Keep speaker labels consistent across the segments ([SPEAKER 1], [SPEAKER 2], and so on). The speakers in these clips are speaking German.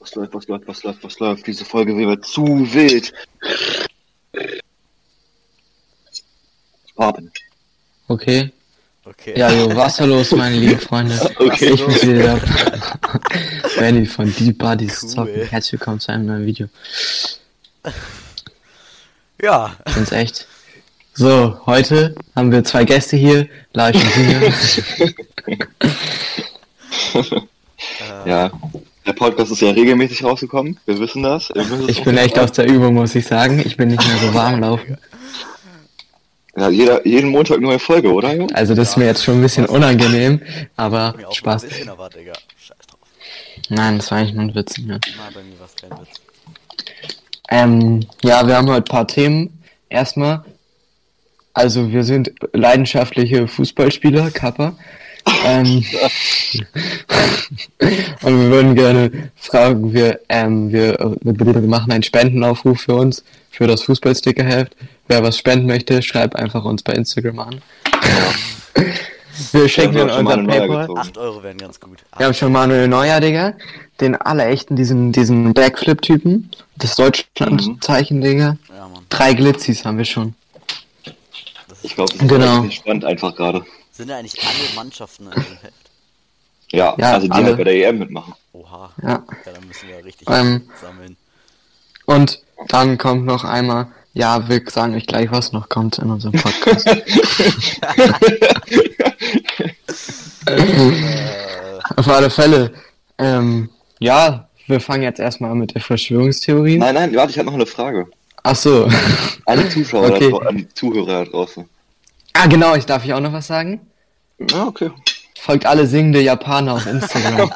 [SPEAKER 1] Was läuft? Diese Folge wird zu wild. Haben.
[SPEAKER 2] Okay.
[SPEAKER 3] Okay.
[SPEAKER 2] Ja, jo, was ist los, meine lieben Freunde?
[SPEAKER 1] Okay.
[SPEAKER 2] Ich bin's wieder. Benny von Deep Buddies
[SPEAKER 3] Cool.
[SPEAKER 2] Zocken. Herzlich willkommen zu einem neuen Video.
[SPEAKER 3] Ja.
[SPEAKER 2] Ich bin's echt. So, heute haben wir zwei Gäste hier, Lars und Simon.
[SPEAKER 1] Ja, der Podcast ist ja regelmäßig rausgekommen. Wir wissen das.
[SPEAKER 2] Ich bin echt aus der Übung, muss ich sagen. Ich bin nicht mehr so warm laufen.
[SPEAKER 1] Ja, jeden Montag neue Folge, oder? Junge?
[SPEAKER 2] Also das ist mir jetzt schon ein bisschen unangenehm, aber
[SPEAKER 3] Mir auch
[SPEAKER 2] Spaß.
[SPEAKER 3] ein bisschen, aber Digga, scheiß drauf.
[SPEAKER 2] Nein, das war eigentlich nur ein Witz. Ne?
[SPEAKER 3] Na, bei mir war's kein Witz.
[SPEAKER 2] Ja, wir haben heute ein paar Themen. Erstmal, also wir sind leidenschaftliche Fußballspieler, Kappa. Und wir würden gerne fragen, wir machen einen Spendenaufruf für uns, für das Fußballstickerheft. Wer was spenden möchte, schreibt einfach uns bei Instagram an. Wir schicken in unser PayPal.
[SPEAKER 3] 8 Euro wären ganz gut.
[SPEAKER 2] Wir haben schon Manuel Neuer, Digga. Den allerechten, diesen Backflip-Typen. Das Deutschland-Zeichen, Digga.
[SPEAKER 3] Ja, Mann.
[SPEAKER 2] 3 Glitzis haben wir schon.
[SPEAKER 3] Das
[SPEAKER 1] Ich
[SPEAKER 3] ist,
[SPEAKER 1] glaube, das ist
[SPEAKER 2] Genau.
[SPEAKER 1] richtig spannend einfach gerade.
[SPEAKER 3] sind ja eigentlich alle Mannschaften in diesem Heft.
[SPEAKER 1] Ja,
[SPEAKER 2] Ja,
[SPEAKER 1] also die
[SPEAKER 2] alle.
[SPEAKER 1] halt bei der EM mitmachen.
[SPEAKER 3] Oha.
[SPEAKER 2] Ja.
[SPEAKER 3] Ja, dann müssen wir richtig sammeln.
[SPEAKER 2] Und dann kommt noch einmal, ja, wir sagen euch gleich, was noch kommt in unserem Podcast. Auf alle Fälle. Ja, wir fangen jetzt erstmal an mit der Verschwörungstheorie.
[SPEAKER 1] Nein, warte, ich habe noch eine Frage.
[SPEAKER 2] Ach so.
[SPEAKER 1] Alle Zuschauer,
[SPEAKER 2] Okay.
[SPEAKER 1] Zuhörer da draußen.
[SPEAKER 2] Ah, genau, darf ich auch noch was sagen?
[SPEAKER 1] Ja, okay.
[SPEAKER 2] Folgt alle singende Japaner auf Instagram.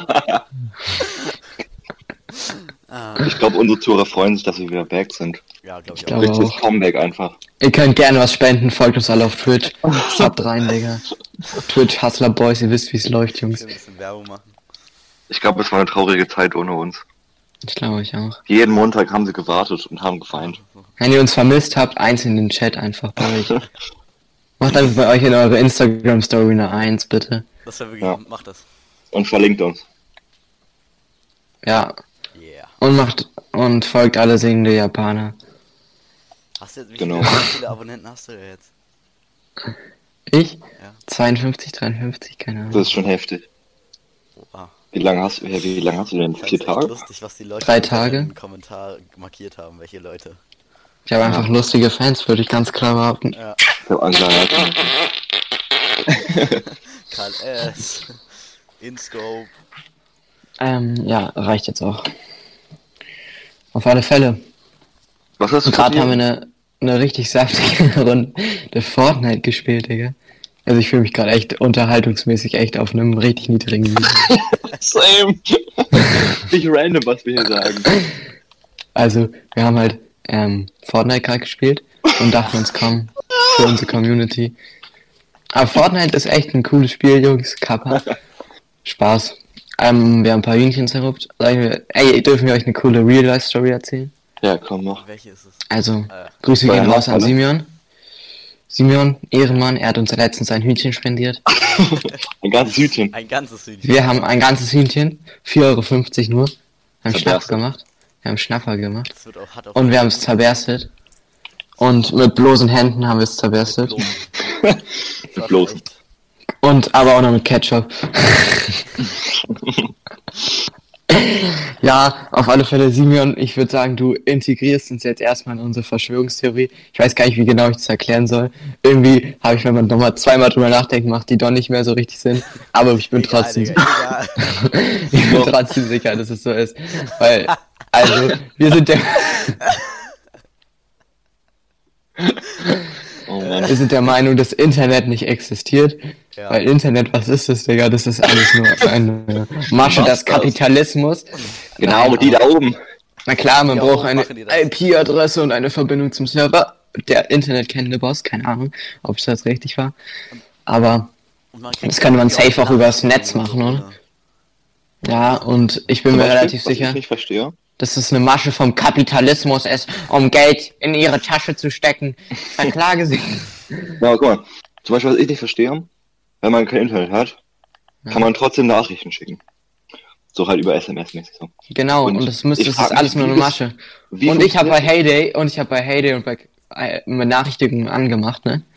[SPEAKER 1] Ich glaube, unsere Zuhörer freuen sich, dass wir wieder back sind.
[SPEAKER 3] Ja, glaube ich
[SPEAKER 2] Ich
[SPEAKER 3] auch.
[SPEAKER 2] glaube
[SPEAKER 1] Richtiges
[SPEAKER 2] auch.
[SPEAKER 1] Comeback einfach.
[SPEAKER 2] Ihr könnt gerne was spenden, folgt uns alle auf Twitch. Subt rein, Digga. Twitch, Hustler Boys, ihr wisst, wie es läuft,
[SPEAKER 3] Ich
[SPEAKER 2] Jungs.
[SPEAKER 3] will ein bisschen Werbung machen.
[SPEAKER 1] Ich glaube, es war eine traurige Zeit ohne uns.
[SPEAKER 2] Ich glaube ich auch.
[SPEAKER 1] Jeden Montag haben sie gewartet und haben geweint.
[SPEAKER 2] Wenn ihr uns vermisst habt, eins in den Chat einfach bei euch. Macht einfach bei euch in eure Instagram-Story eine 1, bitte.
[SPEAKER 3] Das wäre wirklich,
[SPEAKER 1] Ja.
[SPEAKER 3] mach das.
[SPEAKER 1] Und verlinkt uns.
[SPEAKER 2] Ja.
[SPEAKER 3] Yeah.
[SPEAKER 2] Und folgt alle singende Japaner.
[SPEAKER 3] Hast du jetzt,
[SPEAKER 1] Genau.
[SPEAKER 3] wie viele Abonnenten hast du denn jetzt?
[SPEAKER 2] Ich?
[SPEAKER 3] Ja.
[SPEAKER 2] 52, 53, keine Ahnung.
[SPEAKER 1] Das ist schon heftig.
[SPEAKER 3] Oha.
[SPEAKER 1] Wie lange hast du denn?
[SPEAKER 3] Ich fand's
[SPEAKER 1] 4
[SPEAKER 3] echt
[SPEAKER 1] Tage?
[SPEAKER 3] lustig, was die Leute
[SPEAKER 2] 3
[SPEAKER 3] in
[SPEAKER 2] Tage?
[SPEAKER 3] den Kommentar markiert haben, welche Leute.
[SPEAKER 2] Ich habe einfach lustige Fans, würde ich ganz klar behaupten.
[SPEAKER 3] Ja.
[SPEAKER 1] Ich hab Angela Merkel.
[SPEAKER 3] Karl S. InScope.
[SPEAKER 2] Ja, reicht jetzt auch. Auf alle Fälle.
[SPEAKER 1] Was hast du
[SPEAKER 2] Gerade haben wir
[SPEAKER 1] verdient?
[SPEAKER 2] eine richtig saftige Runde Fortnite gespielt, Digga. Also ich fühle mich gerade echt unterhaltungsmäßig echt auf einem richtig niedrigen Niveau.
[SPEAKER 1] Same. Nicht random, was wir hier sagen.
[SPEAKER 2] Also, wir haben halt Fortnite gerade gespielt und dachten uns, komm, für unsere Community. Aber Fortnite ist echt ein cooles Spiel, Jungs. Kappa. Spaß. Wir haben ein paar Hühnchen zerrupft. Dürfen wir euch eine coole Real-Life-Story erzählen?
[SPEAKER 1] Ja, komm, mach.
[SPEAKER 3] Welche ist es?
[SPEAKER 2] Also, Grüße
[SPEAKER 1] Bei
[SPEAKER 2] gehen raus an
[SPEAKER 1] Nachbarn.
[SPEAKER 2] Simeon. Simeon, Ehrenmann, er hat uns letztens ein Hühnchen spendiert.
[SPEAKER 1] Ein ganzes Hütchen.
[SPEAKER 3] Ein ganzes Hühnchen.
[SPEAKER 2] Wir haben ein ganzes Hühnchen, 4,50 € nur. Wir haben
[SPEAKER 1] Zerberstet.
[SPEAKER 2] Schnapper gemacht. Wir haben Schnapper gemacht.
[SPEAKER 3] Das wird auch, hat auch
[SPEAKER 2] Und wir haben es zerberstet. Und mit bloßen Händen haben wir es zerberstet.
[SPEAKER 1] Mit bloßen.
[SPEAKER 2] Und aber auch noch mit Ketchup. Ja, auf alle Fälle, Simeon, ich würde sagen, du integrierst uns jetzt erstmal in unsere Verschwörungstheorie. Ich weiß gar nicht, wie genau ich das erklären soll. Irgendwie habe ich, wenn man nochmal zweimal drüber nachdenkt, macht die doch nicht mehr so richtig Sinn. Aber ich bin trotzdem,
[SPEAKER 3] Egal.
[SPEAKER 2] ich bin trotzdem sicher, dass es so ist. Weil, also, wir sind
[SPEAKER 1] Oh Mann.
[SPEAKER 2] wir sind der Meinung, dass Internet nicht existiert.
[SPEAKER 3] Ja.
[SPEAKER 2] Weil Internet, was ist das, Digga? Das ist alles nur eine Masche des Kapitalismus.
[SPEAKER 1] Genau,
[SPEAKER 2] Nein,
[SPEAKER 1] die da oben.
[SPEAKER 2] Na klar, man
[SPEAKER 3] Ja,
[SPEAKER 2] braucht
[SPEAKER 3] warum
[SPEAKER 2] eine
[SPEAKER 3] machen die das?
[SPEAKER 2] IP-Adresse und eine Verbindung zum Server. Der Internetkennende Boss, keine Ahnung, ob es das richtig war. Aber
[SPEAKER 3] Und man kriegt
[SPEAKER 2] das könnte man
[SPEAKER 3] irgendwie auch
[SPEAKER 2] safe auch übers
[SPEAKER 3] Nachrichten
[SPEAKER 2] Netz
[SPEAKER 3] und
[SPEAKER 2] machen,
[SPEAKER 3] so,
[SPEAKER 2] oder? Ja, und ich bin
[SPEAKER 1] Zum
[SPEAKER 2] mir
[SPEAKER 1] Beispiel,
[SPEAKER 2] relativ
[SPEAKER 1] was
[SPEAKER 2] sicher,
[SPEAKER 1] ich nicht verstehe.
[SPEAKER 2] dass es eine Masche vom Kapitalismus ist, um Geld in ihre Tasche zu stecken. Verklage sie.
[SPEAKER 1] Ja, guck mal. Zum Beispiel, was ich nicht verstehe, wenn man kein Internet hat, kann man trotzdem Nachrichten schicken. So halt über SMS-mäßig so.
[SPEAKER 2] Genau, und das ist
[SPEAKER 1] frag mich,
[SPEAKER 2] alles nur eine
[SPEAKER 1] wie das-
[SPEAKER 2] Masche.
[SPEAKER 1] wie
[SPEAKER 2] Und ich habe bei
[SPEAKER 1] funktioniert
[SPEAKER 2] Heyday und bei Benachrichtigungen angemacht, ne?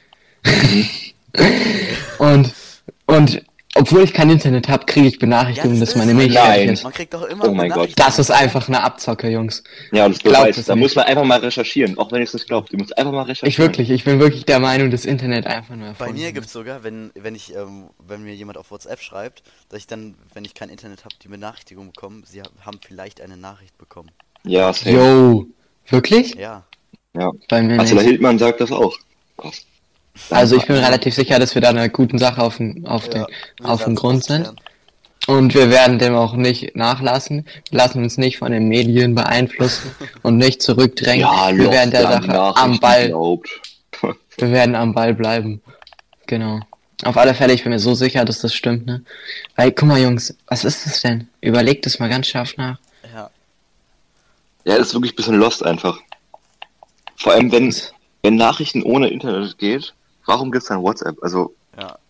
[SPEAKER 2] und obwohl ich kein Internet habe, kriege ich Benachrichtigungen, dass meine Milch fertig
[SPEAKER 1] Nein.
[SPEAKER 2] ist.
[SPEAKER 3] Man kriegt doch immer
[SPEAKER 1] Oh mein Gott.
[SPEAKER 3] Benachrichtigungen.
[SPEAKER 2] Das ist einfach eine Abzocke, Jungs.
[SPEAKER 1] Ja, das
[SPEAKER 2] Glaubt
[SPEAKER 1] beweist.
[SPEAKER 2] es
[SPEAKER 1] Da
[SPEAKER 2] nicht.
[SPEAKER 1] muss man einfach mal recherchieren, auch wenn ihr es nicht glaubt. Ihr müsst einfach mal recherchieren.
[SPEAKER 2] Ich bin wirklich der Meinung, das Internet einfach nur
[SPEAKER 3] Bei
[SPEAKER 2] erfunden
[SPEAKER 3] mir
[SPEAKER 2] ist.
[SPEAKER 3] gibt's sogar, wenn mir jemand auf WhatsApp schreibt, dass ich dann, wenn ich kein Internet habe, die Benachrichtigung bekomme, sie haben vielleicht eine Nachricht bekommen.
[SPEAKER 1] Ja, safe.
[SPEAKER 2] Yo, wirklich?
[SPEAKER 3] Ja.
[SPEAKER 1] Ja.
[SPEAKER 2] Bei mir
[SPEAKER 1] Also der
[SPEAKER 2] nicht.
[SPEAKER 1] Hildmann sagt das auch. Krass.
[SPEAKER 2] Also ich bin relativ sicher, dass wir da einer guten Sache auf den Grund sind. Und wir werden dem auch nicht nachlassen. Wir lassen uns nicht von den Medien beeinflussen und nicht zurückdrängen.
[SPEAKER 1] Ja,
[SPEAKER 2] wir werden der
[SPEAKER 1] Lost, an die
[SPEAKER 2] Sache am
[SPEAKER 1] Nachrichten
[SPEAKER 2] Ball.
[SPEAKER 1] glaubt.
[SPEAKER 2] Wir werden am Ball bleiben. Genau. Auf alle Fälle, ich bin mir so sicher, dass das stimmt, ne? Weil, guck mal, Jungs, was ist das denn? Überlegt es mal ganz scharf nach.
[SPEAKER 3] Ja.
[SPEAKER 1] Ja, ist wirklich ein bisschen lost einfach. Vor allem, wenn Nachrichten ohne Internet geht, warum gibt's dann WhatsApp? Also,
[SPEAKER 3] Ja.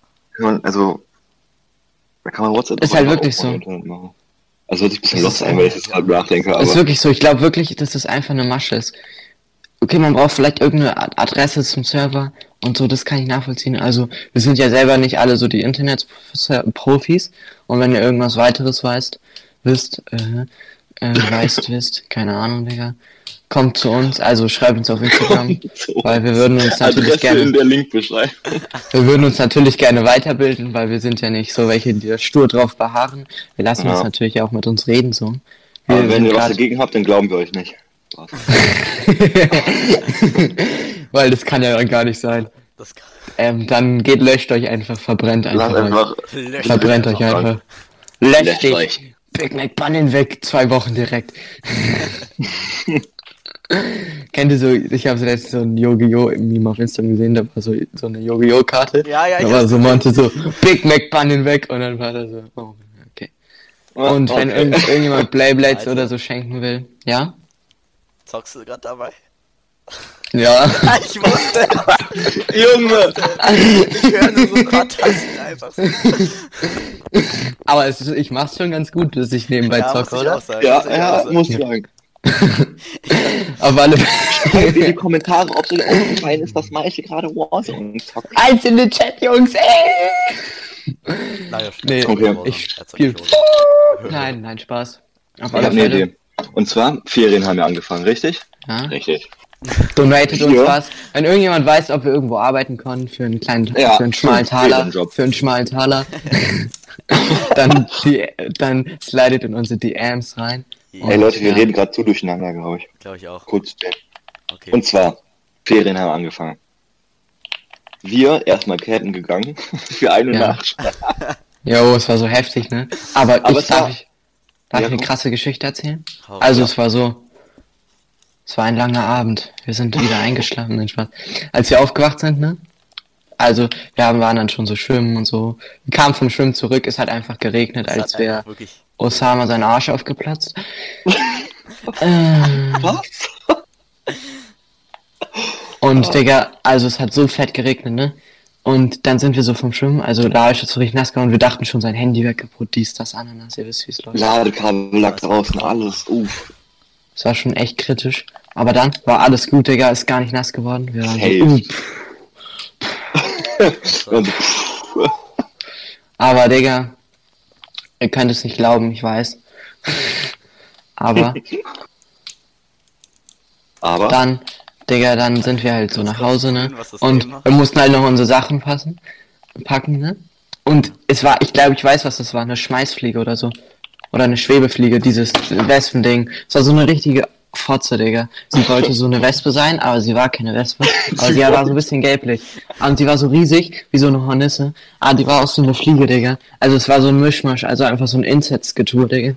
[SPEAKER 1] da kann man WhatsApp
[SPEAKER 2] Ist
[SPEAKER 1] auch
[SPEAKER 2] halt
[SPEAKER 1] einfach
[SPEAKER 2] wirklich
[SPEAKER 1] auch ohne
[SPEAKER 2] so.
[SPEAKER 1] Internet machen. Also hört sich ein bisschen
[SPEAKER 2] Das
[SPEAKER 1] lost
[SPEAKER 2] ist
[SPEAKER 1] an, wenn ich jetzt gerade nachdenke, aber
[SPEAKER 2] Ist wirklich so. Ich glaube wirklich, dass das einfach eine Masche ist. Okay, man braucht vielleicht irgendeine Adresse zum Server und so, das kann ich nachvollziehen. Also, wir sind ja selber nicht alle so die Internet-Profis. Und wenn ihr irgendwas weiteres wisst, keine Ahnung, Digga, kommt zu uns, also schreibt uns auf Instagram,
[SPEAKER 1] so.
[SPEAKER 2] weil wir würden uns natürlich
[SPEAKER 1] Adresse in
[SPEAKER 2] gerne,
[SPEAKER 1] der Linkbeschreibung.
[SPEAKER 2] wir würden uns natürlich gerne weiterbilden, weil wir sind ja nicht so welche, die da stur drauf beharren. Wir lassen
[SPEAKER 1] Ja.
[SPEAKER 2] uns natürlich auch mit uns reden, so.
[SPEAKER 1] Aber
[SPEAKER 2] Wir
[SPEAKER 1] wenn
[SPEAKER 2] sind
[SPEAKER 1] ihr was
[SPEAKER 2] grad-
[SPEAKER 1] dagegen habt, dann glauben wir euch nicht. Spaß.
[SPEAKER 2] Weil das kann ja gar nicht sein.
[SPEAKER 3] Das kann.
[SPEAKER 2] Dann löscht euch einfach, verbrennt
[SPEAKER 1] Lasst
[SPEAKER 2] einfach.
[SPEAKER 1] einfach
[SPEAKER 2] Verbrennt euch
[SPEAKER 1] einfach.
[SPEAKER 2] einfach. Löscht
[SPEAKER 1] Löscht
[SPEAKER 2] dich.
[SPEAKER 1] euch.
[SPEAKER 2] Big Mac Bunnen weg, 2 Wochen direkt. Kennt ihr so, ich habe so letztens so ein Yu-Gi-Oh! Meme auf Instagram gesehen, da war so eine Yu-Gi-Oh! Karte.
[SPEAKER 3] Ja, ja,
[SPEAKER 2] Da
[SPEAKER 3] ich
[SPEAKER 2] war
[SPEAKER 3] hab's
[SPEAKER 2] so Monte so, Big Mac Bunnen weg und dann war da so, oh, okay. Und wenn irgendjemand Beyblades
[SPEAKER 3] Alter.
[SPEAKER 2] oder so schenken will, ja?
[SPEAKER 3] Zockst du gerade dabei?
[SPEAKER 2] Ja.
[SPEAKER 3] Ich wusste,
[SPEAKER 1] Junge!
[SPEAKER 3] ich höre nur so ein paar Tasten einfach so.
[SPEAKER 2] Aber ich mach's schon ganz gut, dass ich nebenbei
[SPEAKER 3] Ja,
[SPEAKER 2] zocke,
[SPEAKER 3] muss ich
[SPEAKER 2] oder?
[SPEAKER 3] auch sagen.
[SPEAKER 1] Ja,
[SPEAKER 3] Muss ich auch
[SPEAKER 1] ja,
[SPEAKER 3] sagen.
[SPEAKER 1] muss ich sagen.
[SPEAKER 2] Auf alle
[SPEAKER 1] Schreibt in die Kommentare, ob es euch aufgefallen ist, dass Malte gerade Warzone zockt.
[SPEAKER 2] Eins in den Chat, Jungs, ey!
[SPEAKER 3] Naja,
[SPEAKER 2] Nee,
[SPEAKER 1] Okay.
[SPEAKER 2] ich
[SPEAKER 3] Er zockt
[SPEAKER 2] spiel.
[SPEAKER 3] schon.
[SPEAKER 2] Nein, Spaß. Auf
[SPEAKER 1] Ich
[SPEAKER 2] alle
[SPEAKER 1] habe eine
[SPEAKER 2] Fälle.
[SPEAKER 1] Idee. Und zwar, Ferien haben ja angefangen, richtig?
[SPEAKER 2] Ja?
[SPEAKER 1] Richtig.
[SPEAKER 2] Donatet uns
[SPEAKER 1] Ja.
[SPEAKER 2] was. Wenn irgendjemand weiß, ob wir irgendwo arbeiten können für einen kleinen,
[SPEAKER 1] Ja,
[SPEAKER 2] für einen schmalen
[SPEAKER 1] für einen
[SPEAKER 2] Taler,
[SPEAKER 1] Ferienjob.
[SPEAKER 2] für einen schmalen Taler, dann slidet in unsere DMs rein.
[SPEAKER 1] Ey Leute, wir
[SPEAKER 2] ja.
[SPEAKER 1] reden gerade zu durcheinander, glaube ich.
[SPEAKER 3] Glaube ich auch.
[SPEAKER 1] Kurz.
[SPEAKER 3] Okay.
[SPEAKER 1] Und zwar, Ferien haben angefangen. Wir erstmal Campen gegangen für eine
[SPEAKER 2] Ja.
[SPEAKER 1] Nacht.
[SPEAKER 2] Jo, es war so heftig, ne? Aber
[SPEAKER 1] Aber es war-
[SPEAKER 2] darf ich
[SPEAKER 1] Ja,
[SPEAKER 2] eine
[SPEAKER 1] komm.
[SPEAKER 2] krasse Geschichte erzählen?
[SPEAKER 3] Hau
[SPEAKER 2] Also
[SPEAKER 3] raus.
[SPEAKER 2] es war ein langer Abend. Wir sind wieder eingeschlafen, nein, Spaß. Als wir aufgewacht sind, ne? Also, waren dann schon so schwimmen und so. Wir kamen vom Schwimmen zurück, es hat einfach geregnet,
[SPEAKER 3] Das
[SPEAKER 2] als
[SPEAKER 3] hat
[SPEAKER 2] wäre
[SPEAKER 3] einfach wirklich.
[SPEAKER 2] Osama sein Arsch aufgeplatzt.
[SPEAKER 1] Was?
[SPEAKER 2] Und Digga, also es hat so fett geregnet, ne? Und dann sind wir so vom Schwimmen, also da ist es so richtig nass geworden, wir dachten schon, sein Handy wäre kaputt, dies, das, Ananas, ihr wisst, wie es läuft.
[SPEAKER 1] Ladekabel lag draußen, alles. Uff.
[SPEAKER 2] Es war schon echt kritisch. Aber dann war alles gut, Digga, ist gar nicht nass geworden. Wir waren
[SPEAKER 1] Safe.
[SPEAKER 2] so,
[SPEAKER 1] Und,
[SPEAKER 2] Aber Digga, ihr könnt es nicht glauben, ich weiß. Aber
[SPEAKER 1] aber,
[SPEAKER 2] dann, Digga, dann sind wir halt so nach Hause, ne?
[SPEAKER 3] Was das
[SPEAKER 2] Und
[SPEAKER 3] Thema?
[SPEAKER 2] wir mussten halt noch unsere Sachen packen, ne? Und es war, ich glaube, ich weiß, was das war, eine Schmeißfliege oder so. Oder eine Schwebefliege, dieses Wespending. Es war so eine richtige Fotze, Digga. Sie wollte so eine Wespe sein, aber sie war keine Wespe. Aber sie war so ein bisschen gelblich. Und sie war so riesig, wie so eine Hornisse. Aber die war auch so eine Fliege, Digga. Also es war so ein Mischmasch, also einfach so ein Insektgetue, Digga.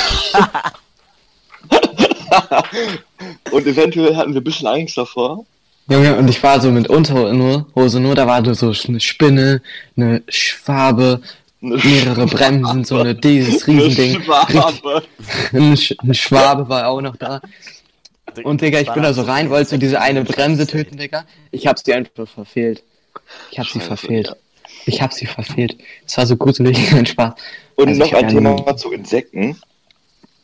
[SPEAKER 1] und eventuell hatten wir ein bisschen Angst davor.
[SPEAKER 2] Junge, und ich war so mit Unterhose nur, da war so eine Spinne, eine Schwabe, mehrere Bremsen, so dieses Riesending.
[SPEAKER 1] Schwabe.
[SPEAKER 2] Eine Schwabe war auch noch da. Und Digga, ich bin da so rein, wollte so diese eine Bremse töten, Digga. Ich hab sie einfach verfehlt. Ich hab sie
[SPEAKER 1] Scheiße,
[SPEAKER 2] verfehlt.
[SPEAKER 1] ja.
[SPEAKER 2] Ich hab sie verfehlt. Es war so gruselig, kein Spaß.
[SPEAKER 1] Und
[SPEAKER 2] Also
[SPEAKER 1] noch
[SPEAKER 2] ich hab
[SPEAKER 1] ein
[SPEAKER 2] ja
[SPEAKER 1] Thema
[SPEAKER 2] nie-
[SPEAKER 1] zu Insekten.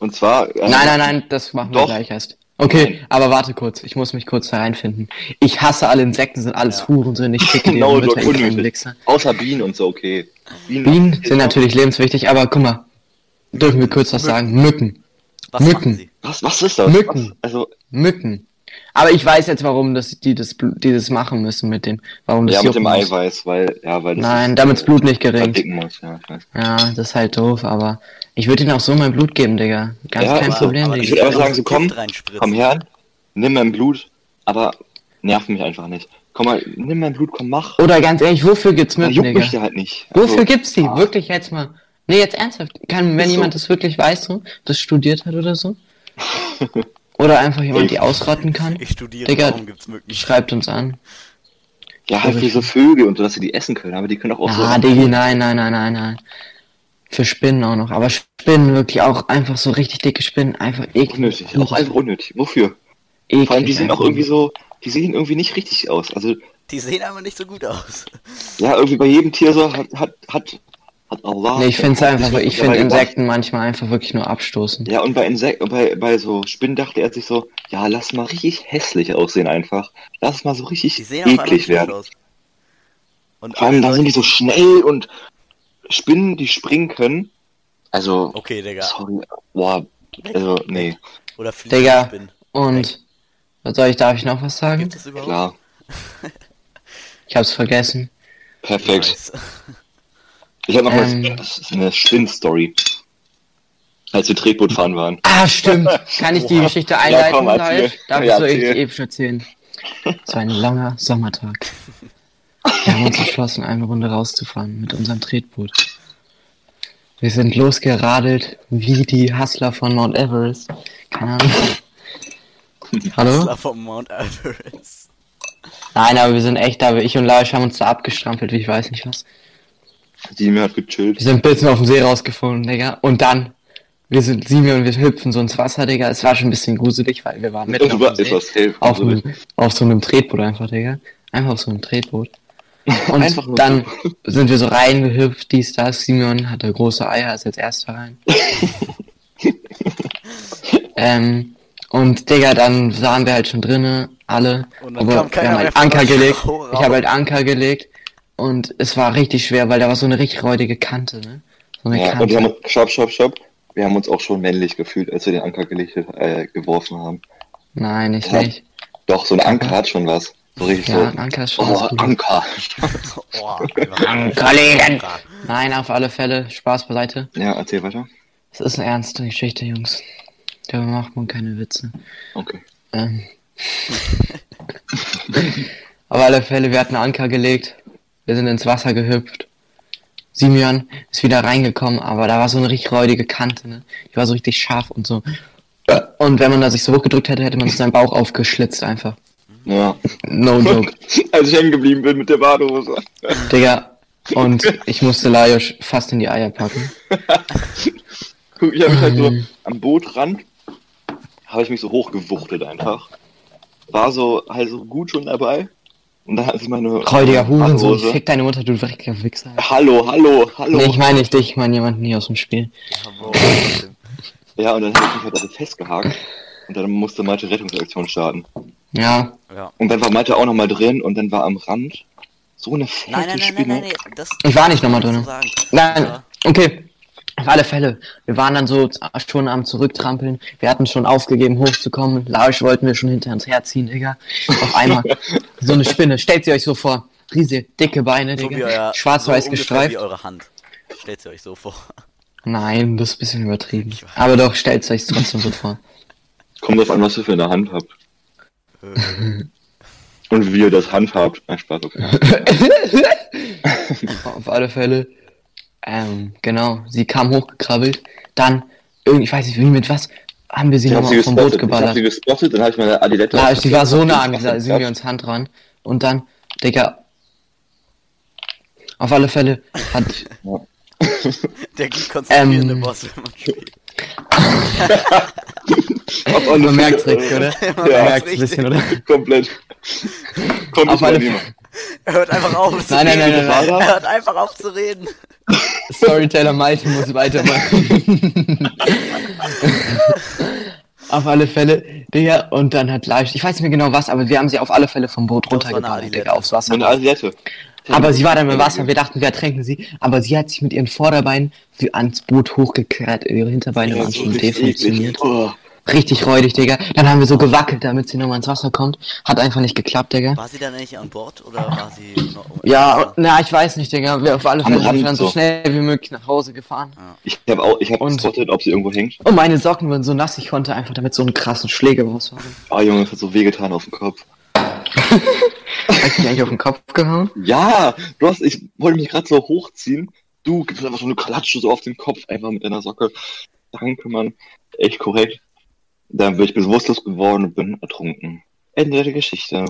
[SPEAKER 1] Und zwar...
[SPEAKER 2] Nein, das machen wir
[SPEAKER 1] Doch.
[SPEAKER 2] gleich erst. Okay,
[SPEAKER 1] Nein.
[SPEAKER 2] aber warte kurz, ich muss mich kurz da reinfinden. Ich hasse alle Insekten, sind alles Hurensohn, ich ficke die
[SPEAKER 1] No,
[SPEAKER 2] Mütter,
[SPEAKER 1] doch
[SPEAKER 2] ich bin
[SPEAKER 1] unnötig.
[SPEAKER 2] Wichser.
[SPEAKER 1] Außer Bienen und so, okay.
[SPEAKER 2] Bienen sind natürlich lebenswichtig, aber guck mal, dürfen wir kurz was sagen? Mücken.
[SPEAKER 3] Was
[SPEAKER 2] Mücken.
[SPEAKER 3] machen sie?
[SPEAKER 1] Was ist das?
[SPEAKER 2] Mücken.
[SPEAKER 1] Was? Also,
[SPEAKER 2] Mücken. Aber ich weiß jetzt, warum die das machen müssen mit dem, warum das
[SPEAKER 1] ja, mit dem
[SPEAKER 2] jucken muss.
[SPEAKER 1] Eiweiß, weil das
[SPEAKER 2] Nein, damit's Blut nicht geringt.
[SPEAKER 1] verdicken muss, ja, ich weiß.
[SPEAKER 2] Ja, das ist halt doof, aber ich würde ihnen auch so mein Blut geben, Digga. Ganz
[SPEAKER 1] Ja,
[SPEAKER 2] kein
[SPEAKER 1] ist so.
[SPEAKER 2] Problem,
[SPEAKER 3] Aber
[SPEAKER 1] Ich
[SPEAKER 2] Digga.
[SPEAKER 1] würde einfach sagen, so komm
[SPEAKER 3] Reinspritzt.
[SPEAKER 1] her, nimm mein Blut, aber nerv mich einfach nicht. Komm mal, nimm mein Blut, komm, mach.
[SPEAKER 2] Oder ganz ehrlich, wofür gibt's
[SPEAKER 1] Ja,
[SPEAKER 2] Mücken,
[SPEAKER 1] juckt mich
[SPEAKER 2] Digga?
[SPEAKER 1] der halt nicht.
[SPEAKER 2] Wofür
[SPEAKER 1] Also,
[SPEAKER 2] gibt's die? Wirklich jetzt mal. Nee, jetzt ernsthaft. Wenn
[SPEAKER 1] Ist so.
[SPEAKER 2] jemand das wirklich weiß, so, das studiert hat oder so. Oder einfach jemand, die ausrotten kann.
[SPEAKER 3] Ich studiere,
[SPEAKER 2] Digga,
[SPEAKER 3] warum gibt's Mücken?
[SPEAKER 2] schreibt uns an.
[SPEAKER 1] Ja, halt für so Vögel und so, dass sie die essen können, aber die können auch
[SPEAKER 2] Ah,
[SPEAKER 1] so...
[SPEAKER 2] Diggi, nein. Für Spinnen auch noch. Aber Spinnen wirklich auch einfach so richtig dicke Spinnen. Einfach eklig.
[SPEAKER 1] Unnötig, auch einfach unnötig. Wofür?
[SPEAKER 2] Eklig,
[SPEAKER 1] Vor allem, die sehen auch
[SPEAKER 2] einfach.
[SPEAKER 1] irgendwie so, die sehen irgendwie nicht richtig aus. Also,
[SPEAKER 3] Die sehen aber nicht so gut aus.
[SPEAKER 1] ja, irgendwie bei jedem Tier so hat Allah...
[SPEAKER 2] Nee, ich finde
[SPEAKER 1] dabei gedacht.
[SPEAKER 2] Insekten manchmal einfach wirklich nur abstoßend.
[SPEAKER 1] Ja, und bei so Spinnen dachte er sich so, ja, lass mal richtig hässlich aussehen einfach. Lass mal so richtig
[SPEAKER 3] Die sehen auch einfach
[SPEAKER 1] eklig
[SPEAKER 3] nicht gut
[SPEAKER 1] werden.
[SPEAKER 3] aus. Und
[SPEAKER 1] Vor allem,
[SPEAKER 3] alle
[SPEAKER 1] da sind die
[SPEAKER 3] Leute-
[SPEAKER 1] so schnell und Spinnen, die springen können. Also,
[SPEAKER 3] Okay, Digga.
[SPEAKER 1] sorry, boah, also, nee,
[SPEAKER 3] Oder
[SPEAKER 2] Digga,
[SPEAKER 3] Fliegenspinnen.
[SPEAKER 2] und darf ich noch was sagen?
[SPEAKER 3] Gibt es überhaupt?
[SPEAKER 1] klar,
[SPEAKER 2] Ich hab's vergessen.
[SPEAKER 1] perfekt.
[SPEAKER 3] Nice.
[SPEAKER 1] Ich habe noch
[SPEAKER 2] Ähm.
[SPEAKER 1] das ist eine Spinnstory. Als wir Tretboot fahren waren.
[SPEAKER 2] Ah, stimmt. Kann ich die
[SPEAKER 3] Oha.
[SPEAKER 2] Geschichte einleiten,
[SPEAKER 1] komm, erzähl.
[SPEAKER 2] live? Darf
[SPEAKER 1] Ja,
[SPEAKER 2] ich so
[SPEAKER 1] erzähl.
[SPEAKER 2] richtig episch erzählen? Es war ein langer Sommertag. Wir haben uns entschlossen, eine Runde rauszufahren mit unserem Tretboot. Wir sind losgeradelt wie die Hustler von Mount Everest. Keine Ahnung. Hallo?
[SPEAKER 3] Hustler vom Mount Everest.
[SPEAKER 2] Nein, aber wir sind echt da. Ich und Lars haben uns da abgestrampelt, wie ich weiß nicht was.
[SPEAKER 1] Die mir hat gechillt.
[SPEAKER 2] Wir sind ein bisschen auf dem See rausgefunden, Digga. Und dann, Simi und wir hüpfen so ins Wasser, Digga. Es war schon ein bisschen gruselig, weil wir waren mitten auf dem See. Auf so einem Tretboot einfach, Digga. Einfach auf so einem Tretboot. Und
[SPEAKER 1] Einfach nur
[SPEAKER 2] dann sind wir so reingehüpft, dies, das. Simeon hatte große Eier, ist als erster rein. Und Digga, dann sahen wir halt schon drinnen, alle.
[SPEAKER 3] Und dann
[SPEAKER 2] Aber
[SPEAKER 3] kam
[SPEAKER 2] wir
[SPEAKER 3] keiner
[SPEAKER 2] haben
[SPEAKER 3] mehr
[SPEAKER 2] halt
[SPEAKER 3] von
[SPEAKER 2] Anker
[SPEAKER 3] euch
[SPEAKER 2] gelegt.
[SPEAKER 3] raus.
[SPEAKER 2] Ich habe halt Anker gelegt. Und es war richtig schwer, weil da war so eine richtig räudige Kante, ne? So eine
[SPEAKER 1] Ja, und wir
[SPEAKER 2] Kante.
[SPEAKER 1] haben stopp. Wir haben uns auch schon männlich gefühlt, als wir den Anker geworfen haben.
[SPEAKER 2] Nein, ich
[SPEAKER 1] Ja.
[SPEAKER 2] nicht.
[SPEAKER 1] Doch, so ein Anker hat schon was. So richtig
[SPEAKER 2] Ja,
[SPEAKER 1] so.
[SPEAKER 2] ein Anker ist schon
[SPEAKER 1] Oh,
[SPEAKER 2] was Gutes.
[SPEAKER 1] Anker.
[SPEAKER 3] Boah,
[SPEAKER 2] Anker legen! Nein, auf alle Fälle, Spaß beiseite.
[SPEAKER 1] Ja, erzähl weiter.
[SPEAKER 2] Es ist eine ernste Geschichte, Jungs. Da macht man keine Witze.
[SPEAKER 1] Okay.
[SPEAKER 2] Auf alle Fälle, wir hatten Anker gelegt. Wir sind ins Wasser gehüpft. Simeon ist wieder reingekommen, aber da war so eine richtig räudige Kante, ne? Die war so richtig scharf und so. Und wenn man da sich so hochgedrückt hätte, hätte man seinen Bauch aufgeschlitzt einfach.
[SPEAKER 1] Ja.
[SPEAKER 2] No joke.
[SPEAKER 1] Als ich hängen geblieben bin mit der Badehose.
[SPEAKER 2] Digga. Und ich musste Lajos fast in die Eier packen.
[SPEAKER 1] Guck, ich habe mich halt so am Bootrand, habe ich mich so hochgewuchtet einfach. War so halt so gut schon dabei. Und dann hat sich meine
[SPEAKER 2] Räudiger Hurensohn,
[SPEAKER 1] Badehose-
[SPEAKER 2] fick deine Mutter, du dreckiger Wichser.
[SPEAKER 1] Hallo.
[SPEAKER 2] Nee, ich meine nicht dich, ich meine jemanden hier aus dem Spiel.
[SPEAKER 1] Ja, und dann habe ich mich halt also festgehakt. Und dann musste Malte Rettungsaktion starten.
[SPEAKER 2] Ja,
[SPEAKER 3] Ja.
[SPEAKER 1] Und dann war Malte auch nochmal drin und dann war am Rand so eine fette Spinne.
[SPEAKER 3] Nein, das
[SPEAKER 2] ich war nicht nochmal
[SPEAKER 3] kannst
[SPEAKER 2] drin.
[SPEAKER 3] du sagen.
[SPEAKER 2] Nein,
[SPEAKER 3] Ja.
[SPEAKER 2] okay. Auf alle Fälle. Wir waren dann so schon am Zurücktrampeln. Wir hatten schon aufgegeben, hochzukommen. Lars wollten wir schon hinter uns herziehen, Digga. Auf einmal so eine Spinne. Stellt sie euch so vor. Riesige, dicke Beine,
[SPEAKER 3] So wie
[SPEAKER 2] Digga.
[SPEAKER 3] euer,
[SPEAKER 2] Schwarz-weiß
[SPEAKER 3] so ungefähr
[SPEAKER 2] gestreift.
[SPEAKER 3] wie eure Hand. Stellt ihr euch so vor.
[SPEAKER 2] Nein, das ist ein bisschen übertrieben.
[SPEAKER 3] Ich weiß.
[SPEAKER 2] Aber doch, stellt euch trotzdem so vor.
[SPEAKER 1] Kommt drauf an, was ihr für eine Hand habt. Und wie ihr das handhabt. Nein, Spaß, okay.
[SPEAKER 2] Auf alle Fälle. Genau. Sie kam hochgekrabbelt. Dann, irgendwie, ich weiß nicht, wie mit was, haben wir sie
[SPEAKER 1] Ich hab
[SPEAKER 2] nochmal vom Boot
[SPEAKER 1] Ich hab
[SPEAKER 2] geballert.
[SPEAKER 1] sie gespottet, dann habe ich meine Adilette...
[SPEAKER 2] Klar, die war so nah an dieser
[SPEAKER 1] Platz.
[SPEAKER 2] Simeons Hand dran. Und dann, Digga. Auf alle Fälle hat.
[SPEAKER 3] Der gut konzentrierende
[SPEAKER 2] Ähm.
[SPEAKER 3] Boss, wenn man spielt.
[SPEAKER 1] Auf alle
[SPEAKER 2] Man merkt's
[SPEAKER 1] Fälle,
[SPEAKER 2] richtig, oder?
[SPEAKER 3] Man
[SPEAKER 2] Man
[SPEAKER 1] Ja,
[SPEAKER 2] merkt's ein bisschen, oder?
[SPEAKER 1] Komplett. Konnte
[SPEAKER 2] Auf
[SPEAKER 1] ich mal
[SPEAKER 2] alle
[SPEAKER 1] nehmen.
[SPEAKER 3] Er hört einfach auf zu
[SPEAKER 2] Nein, nein,
[SPEAKER 3] reden.
[SPEAKER 2] nein, nein,
[SPEAKER 3] Er hört einfach auf zu reden.
[SPEAKER 2] Storyteller Malte muss weitermachen. Auf alle Fälle, Digga, und dann hat Leisch, ich weiß nicht mehr genau was, aber wir haben sie auf alle Fälle vom Boot
[SPEAKER 3] Das war eine
[SPEAKER 2] runtergebracht,
[SPEAKER 3] Adilette.
[SPEAKER 2] Digga, aufs Wasser.
[SPEAKER 1] Eine Asiate.
[SPEAKER 2] Aber sie war dann im Wasser, wir dachten, wir ertränken sie, aber sie hat sich mit ihren Vorderbeinen ans Boot hochgekehrt, ihre Hinterbeine waren schon defunktioniert.
[SPEAKER 1] Oh.
[SPEAKER 2] Richtig räudig, Digga. Dann haben wir so gewackelt, damit sie nochmal ins Wasser kommt. Hat einfach nicht geklappt, Digga.
[SPEAKER 3] War sie dann eigentlich an Bord oder war sie noch
[SPEAKER 2] Ja, na, ich weiß nicht, Digga. Wir auf alle
[SPEAKER 1] Am
[SPEAKER 2] Fälle
[SPEAKER 1] Rand
[SPEAKER 2] sind dann so
[SPEAKER 1] so.
[SPEAKER 2] schnell wie möglich nach Hause gefahren.
[SPEAKER 1] Ich hab
[SPEAKER 2] Und-
[SPEAKER 1] gespottet, ob sie irgendwo hängt.
[SPEAKER 2] Und meine Socken waren so nass, ich konnte einfach damit so einen krassen Schläger raushauen.
[SPEAKER 1] Ah, Junge, das hat so wehgetan auf dem Kopf.
[SPEAKER 2] Hast du dich eigentlich auf den Kopf gehauen?
[SPEAKER 1] Ja, ich wollte mich gerade so hochziehen. Du gibst einfach so eine Klatsche so auf den Kopf, einfach mit deiner Socke. Danke, Mann. Echt korrekt. Dann bin ich bewusstlos geworden und bin ertrunken. Ende der Geschichte.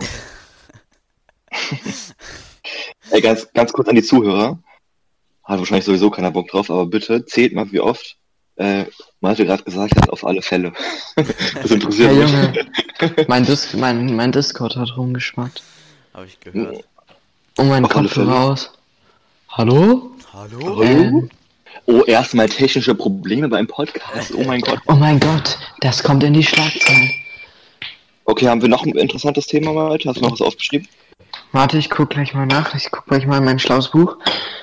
[SPEAKER 1] Ey, ganz kurz an die Zuhörer. Hat wahrscheinlich sowieso keiner Bock drauf, aber bitte zählt mal, wie oft Malte gerade gesagt hat, auf alle Fälle. Das
[SPEAKER 2] Ja,
[SPEAKER 1] interessiert mich.
[SPEAKER 2] Junge. Mein Discord hat rumgeschmackt.
[SPEAKER 3] Habe ich gehört.
[SPEAKER 2] Und mein
[SPEAKER 1] Auf alle
[SPEAKER 2] Kopfhörer
[SPEAKER 1] Fälle.
[SPEAKER 2] aus. Hallo?
[SPEAKER 3] Hallo?
[SPEAKER 1] Hallo? Oh, erstmal technische Probleme beim Podcast. Oh mein Gott.
[SPEAKER 2] Oh mein Gott, das kommt in die Schlagzeilen.
[SPEAKER 1] Okay, haben wir noch ein interessantes Thema, Malte? Hast du noch was aufgeschrieben?
[SPEAKER 2] Warte, ich guck gleich mal nach. Ich guck gleich mal in mein schlaues Buch.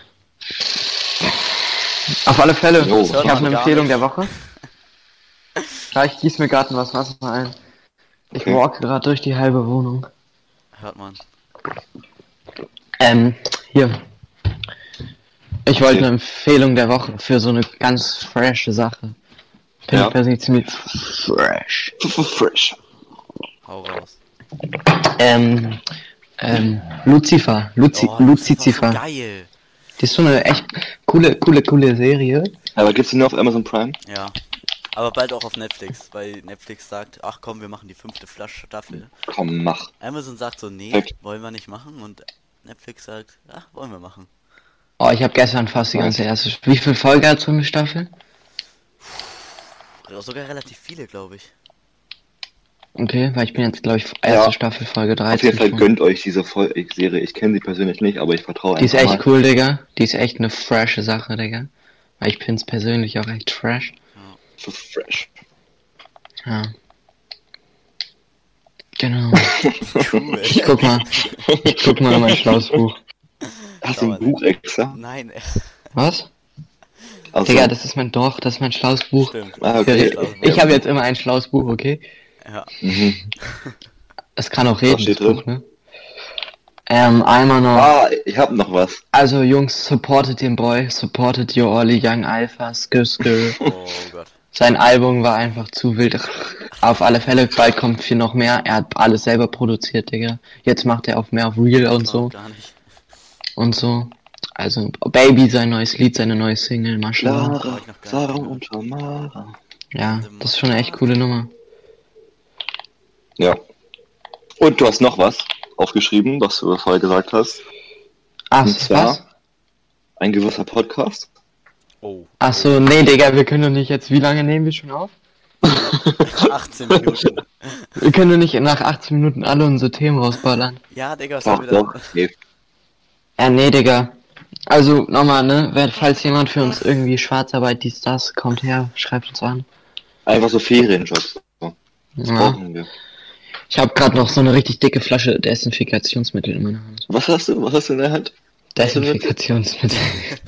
[SPEAKER 2] Auf alle Fälle,
[SPEAKER 1] Jo.
[SPEAKER 2] ich habe eine Empfehlung der Woche. Gleich gieß mir gerade was Wasser ein. Ich
[SPEAKER 1] Okay.
[SPEAKER 2] walke gerade durch die halbe Wohnung.
[SPEAKER 3] Hört man.
[SPEAKER 2] Hier. Ich wollte
[SPEAKER 1] Okay.
[SPEAKER 2] eine Empfehlung der Woche für so eine ganz frische Sache. Bin
[SPEAKER 1] Ja.
[SPEAKER 2] ich persönlich ziemlich fresh.
[SPEAKER 1] Fresh.
[SPEAKER 3] Hau raus.
[SPEAKER 2] Lucifer.
[SPEAKER 3] Das war
[SPEAKER 2] Lucifer.
[SPEAKER 3] so geil.
[SPEAKER 2] Die ist so eine echt coole Serie.
[SPEAKER 1] Aber gibt's die nur auf Amazon Prime?
[SPEAKER 3] Ja. Aber bald auch auf Netflix, weil Netflix sagt, ach komm, wir machen die 5. Staffel.
[SPEAKER 1] Komm, mach.
[SPEAKER 3] Amazon sagt so, nee,
[SPEAKER 1] Perfekt.
[SPEAKER 3] wollen wir nicht machen. Und Netflix sagt, ach, wollen wir machen.
[SPEAKER 2] Oh, ich habe gestern fast die ganze erste. Wie viele Folgen hat so eine Staffel?
[SPEAKER 3] Sogar relativ viele, glaube ich.
[SPEAKER 2] Okay, weil ich bin jetzt, glaube ich, erste
[SPEAKER 1] Ja.
[SPEAKER 2] Staffel, Folge
[SPEAKER 1] Auf
[SPEAKER 2] 13.
[SPEAKER 1] jeden Fall
[SPEAKER 2] schon.
[SPEAKER 1] gönnt euch diese Serie. Ich kenne sie persönlich nicht, aber ich vertraue
[SPEAKER 2] Die ist
[SPEAKER 1] einfach
[SPEAKER 2] echt cool, Digga. Die ist echt eine frische Sache, Digga. Weil ich find's persönlich auch echt fresh.
[SPEAKER 1] So fresh.
[SPEAKER 2] Ja. Genau.
[SPEAKER 3] Cool.
[SPEAKER 2] Ich guck mal in mein schlaues Buch.
[SPEAKER 1] Hast du ein
[SPEAKER 3] Dauert.
[SPEAKER 1] Buch extra?
[SPEAKER 3] Nein,
[SPEAKER 2] Was?
[SPEAKER 1] Also,
[SPEAKER 2] Digga, das ist mein schlaues Buch.
[SPEAKER 3] stimmt.
[SPEAKER 1] Ah, okay.
[SPEAKER 2] Ich habe jetzt immer ein schlaues Buch, okay?
[SPEAKER 3] Ja.
[SPEAKER 1] Mhm.
[SPEAKER 2] Es kann auch reden,
[SPEAKER 1] Was
[SPEAKER 2] das
[SPEAKER 1] steht drin?
[SPEAKER 2] Buch, ne? Einmal noch.
[SPEAKER 1] Ah, ich hab noch was.
[SPEAKER 2] Also Jungs, supportet den Boy, supportet your Olli Young Alpha, skr.
[SPEAKER 3] Oh Gott.
[SPEAKER 2] Sein Album war einfach zu wild. Auf alle Fälle, bald kommt viel noch mehr. Er hat alles selber produziert, Digga. Jetzt macht er auch mehr auf Real und so.
[SPEAKER 3] Gar nicht.
[SPEAKER 2] Und so. Also, Baby, sein neues Lied, seine neue Single, Maschallah.
[SPEAKER 1] Lara, Sarah und Tamara.
[SPEAKER 2] Ja, das ist schon eine echt coole Nummer.
[SPEAKER 1] Ja. Und du hast noch was aufgeschrieben, was du vorher gesagt hast.
[SPEAKER 2] Ach,
[SPEAKER 1] Und zwar
[SPEAKER 2] was?
[SPEAKER 1] ein gewisser Podcast.
[SPEAKER 3] Oh.
[SPEAKER 2] Ach so, nee, Digga, wir können doch nicht jetzt, wie lange nehmen wir schon auf?
[SPEAKER 3] 18 Minuten.
[SPEAKER 2] Wir können doch nicht nach 18 Minuten alle unsere Themen rausballern.
[SPEAKER 3] Ja, Digga, was
[SPEAKER 1] Doch,
[SPEAKER 3] haben wir
[SPEAKER 1] doch.
[SPEAKER 3] da?
[SPEAKER 1] Nee.
[SPEAKER 2] Nee, Digga. Also, nochmal, ne, falls jemand für uns irgendwie Schwarzarbeit, dies, das, kommt her, schreibt uns an.
[SPEAKER 1] Einfach so Ferienjobs. So. Das
[SPEAKER 2] Ja.
[SPEAKER 1] brauchen wir.
[SPEAKER 2] Ich habe gerade noch so eine richtig dicke Flasche Desinfektionsmittel in meiner Hand.
[SPEAKER 1] Was hast du? Was hast du in der Hand?
[SPEAKER 2] Desinfektionsmittel.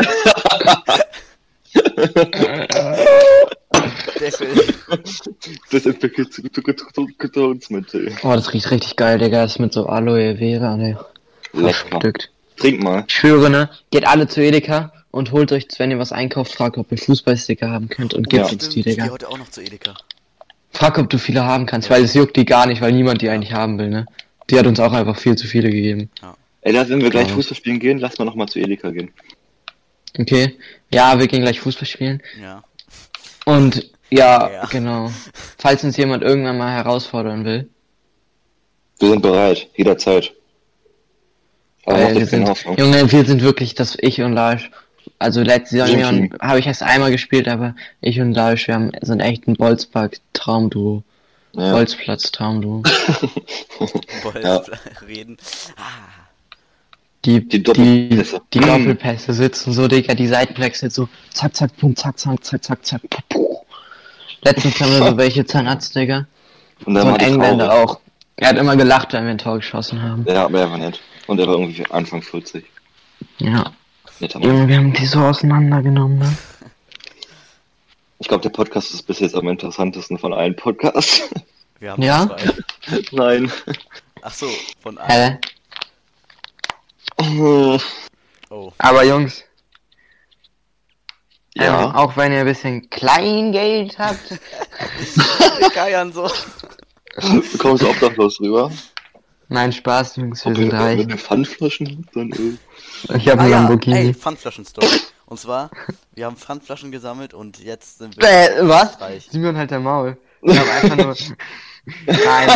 [SPEAKER 1] Desinfektionsmittel.
[SPEAKER 2] Oh, das riecht richtig geil, Digga. Das ist mit so Aloe Vera, ne.
[SPEAKER 1] Lecker.
[SPEAKER 2] Verstückt.
[SPEAKER 1] Trink mal.
[SPEAKER 2] Ich schwöre, ne, geht alle zu Edeka und holt euch, wenn ihr was einkauft, fragt, ob ihr Fußballsticker haben könnt und gebt
[SPEAKER 1] Ja.
[SPEAKER 2] uns die,
[SPEAKER 3] Ich geh
[SPEAKER 2] Digga.
[SPEAKER 3] heute auch noch zu Edeka.
[SPEAKER 2] Frag, ob du viele haben kannst, weil es juckt die gar nicht, weil niemand die eigentlich haben will, ne. Die hat uns auch einfach viel zu viele gegeben.
[SPEAKER 1] Ey, wenn wir gleich
[SPEAKER 2] Ja.
[SPEAKER 1] Fußball spielen gehen, lass mal nochmal zu Edeka gehen.
[SPEAKER 2] Okay. Ja, wir gehen gleich Fußball spielen.
[SPEAKER 3] Ja.
[SPEAKER 2] Und ja,
[SPEAKER 3] Ja.
[SPEAKER 2] genau. Falls uns jemand irgendwann mal herausfordern will.
[SPEAKER 1] Wir sind bereit, jederzeit. Aber
[SPEAKER 2] Weil
[SPEAKER 1] mach
[SPEAKER 2] wir
[SPEAKER 1] dir keine
[SPEAKER 2] sind,
[SPEAKER 1] Hoffnung.
[SPEAKER 2] Junge, wir sind wirklich das Ich und Lars. Also letztes Jahr
[SPEAKER 1] Team.
[SPEAKER 2] habe ich erst einmal gespielt, aber ich und Lars, sind echt ein Bolzpark-Traumduo.
[SPEAKER 1] Ja.
[SPEAKER 2] Bolzplatz-Traumduo.
[SPEAKER 3] Wollt
[SPEAKER 1] Ja.
[SPEAKER 3] reden. Ah.
[SPEAKER 1] Die Doppelpässe.
[SPEAKER 2] Die Doppelpässe sitzen so, Digga, die Seitenwechsel so zack, zack, Punkt, zack, zack, zack, zack, zack, puh. Letztens haben wir so welche Zahnarzt, Digga.
[SPEAKER 1] Und dann
[SPEAKER 2] So
[SPEAKER 1] war
[SPEAKER 2] ein
[SPEAKER 1] die
[SPEAKER 2] Engländer
[SPEAKER 1] traurig.
[SPEAKER 2] auch. Er hat immer gelacht, wenn wir ein Tor geschossen haben.
[SPEAKER 1] Ja, aber er war nett. Und er war irgendwie Anfang 40.
[SPEAKER 2] Ja.
[SPEAKER 1] Netter Mann.
[SPEAKER 2] Junge, wir haben die so auseinandergenommen, ne?
[SPEAKER 1] Ich glaube, der Podcast ist bis jetzt am interessantesten von allen Podcasts.
[SPEAKER 3] Wir haben
[SPEAKER 2] Ja?
[SPEAKER 3] 2.
[SPEAKER 1] Nein.
[SPEAKER 3] Ach so, von einem.
[SPEAKER 2] Hä?
[SPEAKER 3] Oh.
[SPEAKER 2] Aber Jungs,
[SPEAKER 1] Ja.
[SPEAKER 2] auch wenn ihr ein bisschen Kleingeld habt,
[SPEAKER 3] Geiern so.
[SPEAKER 1] Kommst du obdachlos rüber?
[SPEAKER 2] nein, Spaß, Jungs, wir sind
[SPEAKER 1] Wenn
[SPEAKER 2] reich.
[SPEAKER 1] du Pfandflaschen hast, dann
[SPEAKER 2] Ich habe einen
[SPEAKER 3] Ja,
[SPEAKER 2] Lamborghini.
[SPEAKER 3] ey, Pfandflaschen-Story. Und zwar, wir haben Pfandflaschen gesammelt und jetzt sind wir
[SPEAKER 2] Was?
[SPEAKER 3] reich.
[SPEAKER 2] Simon halt der Maul. Ich habe einfach nur... Nein,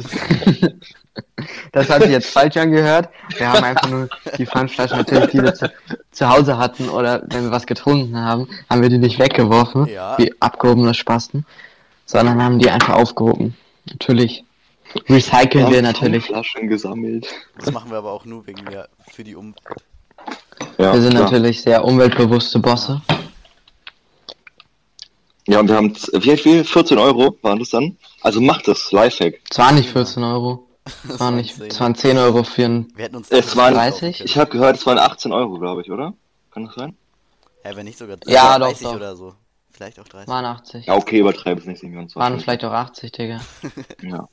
[SPEAKER 2] das hat sich jetzt falsch angehört. Wir haben einfach nur die Pfandflaschen, natürlich, die wir zu Hause hatten oder wenn wir was getrunken haben, haben wir die nicht weggeworfen,
[SPEAKER 3] Ja.
[SPEAKER 2] wie abgehobene Spasten, sondern haben die einfach aufgehoben. Natürlich recyceln wir natürlich.
[SPEAKER 1] Pfandflaschen gesammelt.
[SPEAKER 3] Das machen wir aber auch nur wegen der, für die Umwelt.
[SPEAKER 1] Ja,
[SPEAKER 2] Wir sind
[SPEAKER 1] klar.
[SPEAKER 2] natürlich sehr umweltbewusste Bosse.
[SPEAKER 1] Ja, und wir haben, wie viel? 14 Euro waren das dann? Also macht das, Lifehack.
[SPEAKER 2] Es waren nicht 14 Euro. Es waren nicht, es waren 10 Euro für ein...
[SPEAKER 3] Wir hätten uns
[SPEAKER 1] Es waren
[SPEAKER 2] 30?
[SPEAKER 1] Ich habe gehört, es waren 18 Euro, glaube ich, oder? Kann das sein?
[SPEAKER 3] Ja, wenn nicht sogar
[SPEAKER 2] Ja, doch,
[SPEAKER 3] 30
[SPEAKER 2] doch.
[SPEAKER 3] oder so. Vielleicht auch 30.
[SPEAKER 2] Waren 80.
[SPEAKER 1] Ja, okay, übertreib es nicht ganz so.
[SPEAKER 2] Waren vielleicht auch 80, Digga.
[SPEAKER 1] Ja.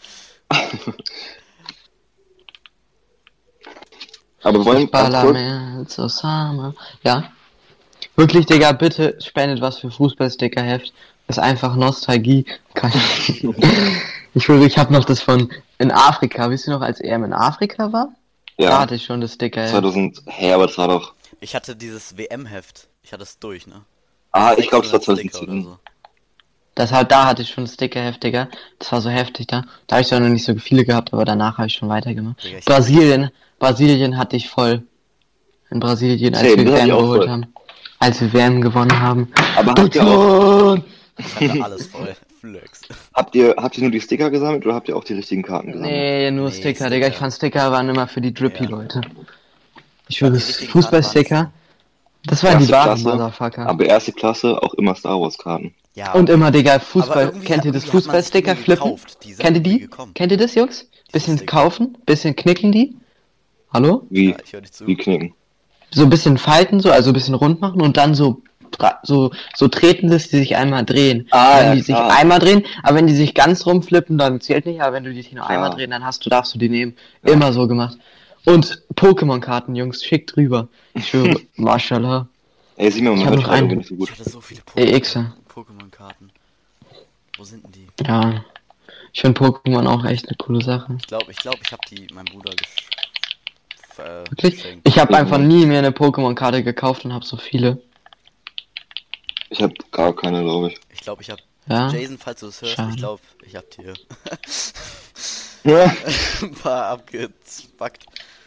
[SPEAKER 1] Aber wir wollen
[SPEAKER 2] Ich baller
[SPEAKER 1] ganz kurz,
[SPEAKER 2] mehr als Osama. Ja. Wirklich, Digga, bitte spendet was für Fußballstickerheft. Das ist einfach Nostalgie. Ich schwöre, ich habe noch das von in Afrika. Wisst ihr noch, als EM in Afrika war? Da
[SPEAKER 1] ja,
[SPEAKER 2] hatte ich schon das Stickerheft.
[SPEAKER 1] 2000, aber das war doch,
[SPEAKER 3] Ich hatte dieses WM-Heft. Ich hatte es durch, ne?
[SPEAKER 1] ich glaube, es war
[SPEAKER 3] 600 Sticker
[SPEAKER 1] 2010.
[SPEAKER 3] oder so.
[SPEAKER 2] Da hatte ich schon das Stickerheft, Digga. Das war so heftig da. Da habe ich zwar noch nicht so viele gehabt, aber danach habe ich schon weitergemacht.
[SPEAKER 3] Digga, ich-
[SPEAKER 2] Brasilien hatte ich voll. In Brasilien, als
[SPEAKER 1] Same,
[SPEAKER 2] wir
[SPEAKER 1] das hatte
[SPEAKER 2] WM
[SPEAKER 1] ich auch
[SPEAKER 2] geholt
[SPEAKER 1] voll.
[SPEAKER 2] haben. Als wir WM gewonnen haben.
[SPEAKER 1] Aber habt ihr auch,
[SPEAKER 2] Deutschland!
[SPEAKER 3] Ich hatte alles voll. Flex.
[SPEAKER 1] habt ihr nur die Sticker gesammelt oder habt ihr auch die richtigen Karten gesammelt?
[SPEAKER 2] Nee, nur
[SPEAKER 3] Nee,
[SPEAKER 2] Sticker, Digga. Ich
[SPEAKER 3] Sticker.
[SPEAKER 2] fand Sticker waren immer für die Drippy-Leute. Ich
[SPEAKER 3] Ja,
[SPEAKER 2] würde
[SPEAKER 3] die richtigen
[SPEAKER 2] Fußballsticker. Das waren die
[SPEAKER 1] Erste
[SPEAKER 2] wahren
[SPEAKER 1] Klasse,
[SPEAKER 2] Motherfucker.
[SPEAKER 1] aber erste Klasse auch immer Star Wars Karten.
[SPEAKER 3] Ja.
[SPEAKER 2] Und immer, Digga,
[SPEAKER 3] aber
[SPEAKER 2] Fußball.
[SPEAKER 3] irgendwie-
[SPEAKER 2] Kennt ihr das
[SPEAKER 3] irgendwie hat man sich die
[SPEAKER 2] Fußballsticker
[SPEAKER 3] nie
[SPEAKER 2] flippen?
[SPEAKER 3] gekauft. Die sind
[SPEAKER 2] Kennt ihr
[SPEAKER 3] nie
[SPEAKER 2] die?
[SPEAKER 3] gekommen.
[SPEAKER 2] Kennt ihr das, Jungs? Bisschen
[SPEAKER 3] Sticker.
[SPEAKER 2] kaufen, bisschen knicken die. Hallo?
[SPEAKER 1] Wie,
[SPEAKER 3] Ja, ich höre dich zu.
[SPEAKER 1] wie knicken.
[SPEAKER 2] So ein bisschen falten, so, also ein bisschen rund machen und dann so treten, dass die sich einmal drehen.
[SPEAKER 1] Ah,
[SPEAKER 2] wenn
[SPEAKER 1] ja,
[SPEAKER 2] die sich
[SPEAKER 1] klar.
[SPEAKER 2] einmal drehen, aber wenn die sich ganz rumflippen, dann zählt nicht, aber wenn du die nur
[SPEAKER 1] Klar.
[SPEAKER 2] einmal drehen, dann darfst du die nehmen. Immer so gemacht. Und Pokémon-Karten, Jungs, schickt rüber. Ich schwöre, Mashallah.
[SPEAKER 1] Ey, sieh mal,
[SPEAKER 2] Ich
[SPEAKER 1] meine
[SPEAKER 2] hab noch
[SPEAKER 1] Übertreibung
[SPEAKER 2] einen.
[SPEAKER 1] nicht so gut.
[SPEAKER 3] Ich hatte so viele
[SPEAKER 2] EXer.
[SPEAKER 3] Pokémon-Karten. Wo sind denn die?
[SPEAKER 2] Ja. Ich finde Pokémon auch echt eine coole Sache.
[SPEAKER 3] Ich glaube, ich habe die meinem Bruder
[SPEAKER 2] Wirklich?
[SPEAKER 3] geschenkt.
[SPEAKER 2] Ich habe
[SPEAKER 1] Pokémon.
[SPEAKER 2] einfach nie mir eine Pokémon-Karte gekauft und habe so viele.
[SPEAKER 1] Ich habe gar keine, glaube ich.
[SPEAKER 3] Ich glaube, ich habe
[SPEAKER 2] Ja.
[SPEAKER 3] Jason, falls du es hörst,
[SPEAKER 2] Schade.
[SPEAKER 3] ich glaube, ich habe dir
[SPEAKER 1] Ja.
[SPEAKER 3] ein paar abgespackt.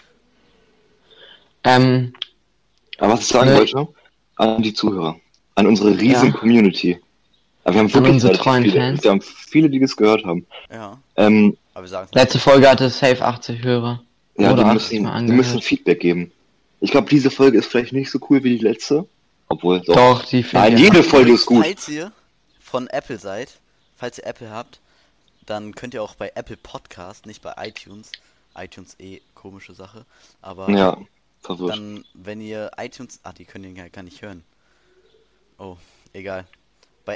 [SPEAKER 1] Aber was ich sagen
[SPEAKER 2] Ne.
[SPEAKER 1] wollte, an die Zuhörer, an unsere riesen
[SPEAKER 2] Ja.
[SPEAKER 1] Community. Aber wir haben wirklich
[SPEAKER 2] unsere
[SPEAKER 1] relativ
[SPEAKER 2] treuen
[SPEAKER 1] viele.
[SPEAKER 2] Fans.
[SPEAKER 1] Wir haben viele, die das gehört haben.
[SPEAKER 3] Ja,
[SPEAKER 1] Ähm,
[SPEAKER 3] aber wir sagen es
[SPEAKER 2] Letzte Folge hatte safe 80 Hörer.
[SPEAKER 1] ja,
[SPEAKER 2] Oder
[SPEAKER 1] die
[SPEAKER 2] 80
[SPEAKER 1] müssen,
[SPEAKER 2] Mal
[SPEAKER 1] die
[SPEAKER 2] angehört.
[SPEAKER 1] müssen Feedback geben. Ich glaube, diese Folge ist vielleicht nicht so cool wie die letzte. Obwohl, doch.
[SPEAKER 2] Doch, die
[SPEAKER 1] Nein,
[SPEAKER 2] ich-
[SPEAKER 1] jede Folge ist gut.
[SPEAKER 3] Falls ihr von Apple seid, falls ihr Apple habt, dann könnt ihr auch bei Apple Podcast, nicht bei iTunes. iTunes komische Sache. Aber
[SPEAKER 1] Ja, verwirrt.
[SPEAKER 3] dann, wenn ihr iTunes... die können den gar nicht hören. Oh, egal. Bei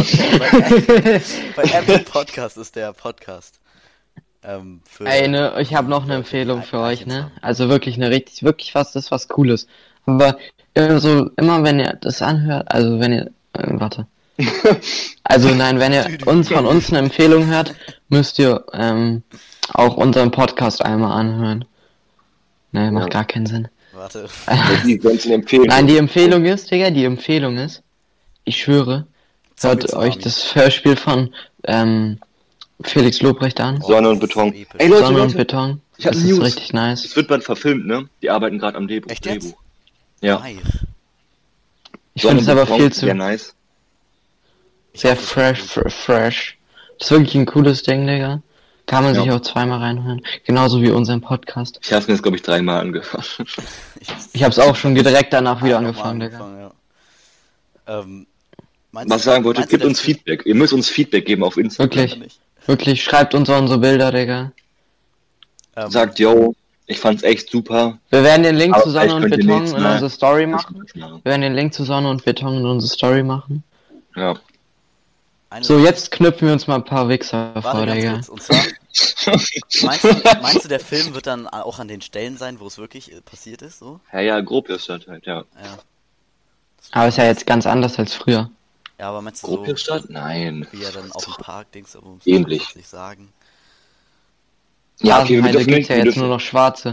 [SPEAKER 3] Apple Podcast ist der Podcast. Für
[SPEAKER 2] Ey, ne, ich habe noch eine Empfehlung für euch, ne? Also wirklich wirklich was Cooles. Aber immer wenn ihr das anhört, also wenn ihr, warte. Also nein, wenn ihr von uns eine Empfehlung hört, müsst ihr auch unseren Podcast einmal anhören. Ne, macht
[SPEAKER 1] Ja.
[SPEAKER 2] gar keinen Sinn.
[SPEAKER 3] Warte.
[SPEAKER 1] Die können sie empfehlen.
[SPEAKER 2] Nein, die Empfehlung ist, Digga, ich schwöre, hört
[SPEAKER 3] Zombie
[SPEAKER 2] euch das Hörspiel von Felix Lobrecht an.
[SPEAKER 1] Sonne und
[SPEAKER 3] das ist
[SPEAKER 1] Beton.
[SPEAKER 3] so episch.
[SPEAKER 1] Ey, Leute,
[SPEAKER 2] Sonne und
[SPEAKER 1] Leute,
[SPEAKER 2] Beton.
[SPEAKER 1] ich hab
[SPEAKER 2] Das ist
[SPEAKER 1] News.
[SPEAKER 2] richtig nice.
[SPEAKER 1] es wird bald verfilmt, ne? Die arbeiten gerade am Drehbuch.
[SPEAKER 3] Echt jetzt?
[SPEAKER 1] Ja.
[SPEAKER 3] Nice.
[SPEAKER 2] Ich finde es aber viel zu
[SPEAKER 1] Sehr nice.
[SPEAKER 3] Ich
[SPEAKER 2] sehr
[SPEAKER 3] hoffe, es wird
[SPEAKER 2] fresh. Das ist wirklich ein cooles Ding, Digga. Kann man
[SPEAKER 1] Ja.
[SPEAKER 2] sich auch zweimal reinhören. Genauso wie unseren Podcast.
[SPEAKER 1] Ich habe mir das, glaube ich, 3-mal angehört.
[SPEAKER 3] gut.
[SPEAKER 2] Ich hab's auch schon direkt danach wieder
[SPEAKER 3] nochmal
[SPEAKER 2] angefangen, Digga.
[SPEAKER 3] Ja.
[SPEAKER 1] was sagen wollte, gebt uns Feedback. Ihr müsst uns Feedback geben auf Instagram.
[SPEAKER 2] Wirklich, schreibt uns unsere Bilder, Digga.
[SPEAKER 1] Sagt, yo, ich fand's echt super.
[SPEAKER 2] Wir werden den Link
[SPEAKER 1] Aber
[SPEAKER 2] zu Sonne und
[SPEAKER 1] vielleicht könnt ihr
[SPEAKER 2] Beton
[SPEAKER 1] nächstes
[SPEAKER 2] in
[SPEAKER 1] Mal
[SPEAKER 2] unsere Story machen.
[SPEAKER 1] machen.
[SPEAKER 2] Wir werden den Link zu Sonne und Beton in unsere Story machen.
[SPEAKER 1] Ja.
[SPEAKER 2] So, jetzt knüpfen wir uns mal ein paar Wichser vor,
[SPEAKER 3] Warte ganz
[SPEAKER 2] Digga.
[SPEAKER 3] kurz. Und zwar, meinst du, der Film wird dann auch an den Stellen sein, wo es wirklich passiert ist, so?
[SPEAKER 1] Ja, grob ist das halt, ja.
[SPEAKER 3] Ja.
[SPEAKER 2] Aber ist ja jetzt ganz anders als früher.
[SPEAKER 3] Ja, aber meinst du
[SPEAKER 1] Grob
[SPEAKER 3] so,
[SPEAKER 1] ist das? Nein.
[SPEAKER 3] wie er dann auf dem Park, denkst du, muss
[SPEAKER 1] Ähnlich.
[SPEAKER 3] ich nicht sagen.
[SPEAKER 1] Ja, okay, wir
[SPEAKER 2] Heute
[SPEAKER 1] dürfen
[SPEAKER 2] gibt's
[SPEAKER 1] nicht.
[SPEAKER 2] ja jetzt nur noch Schwarze.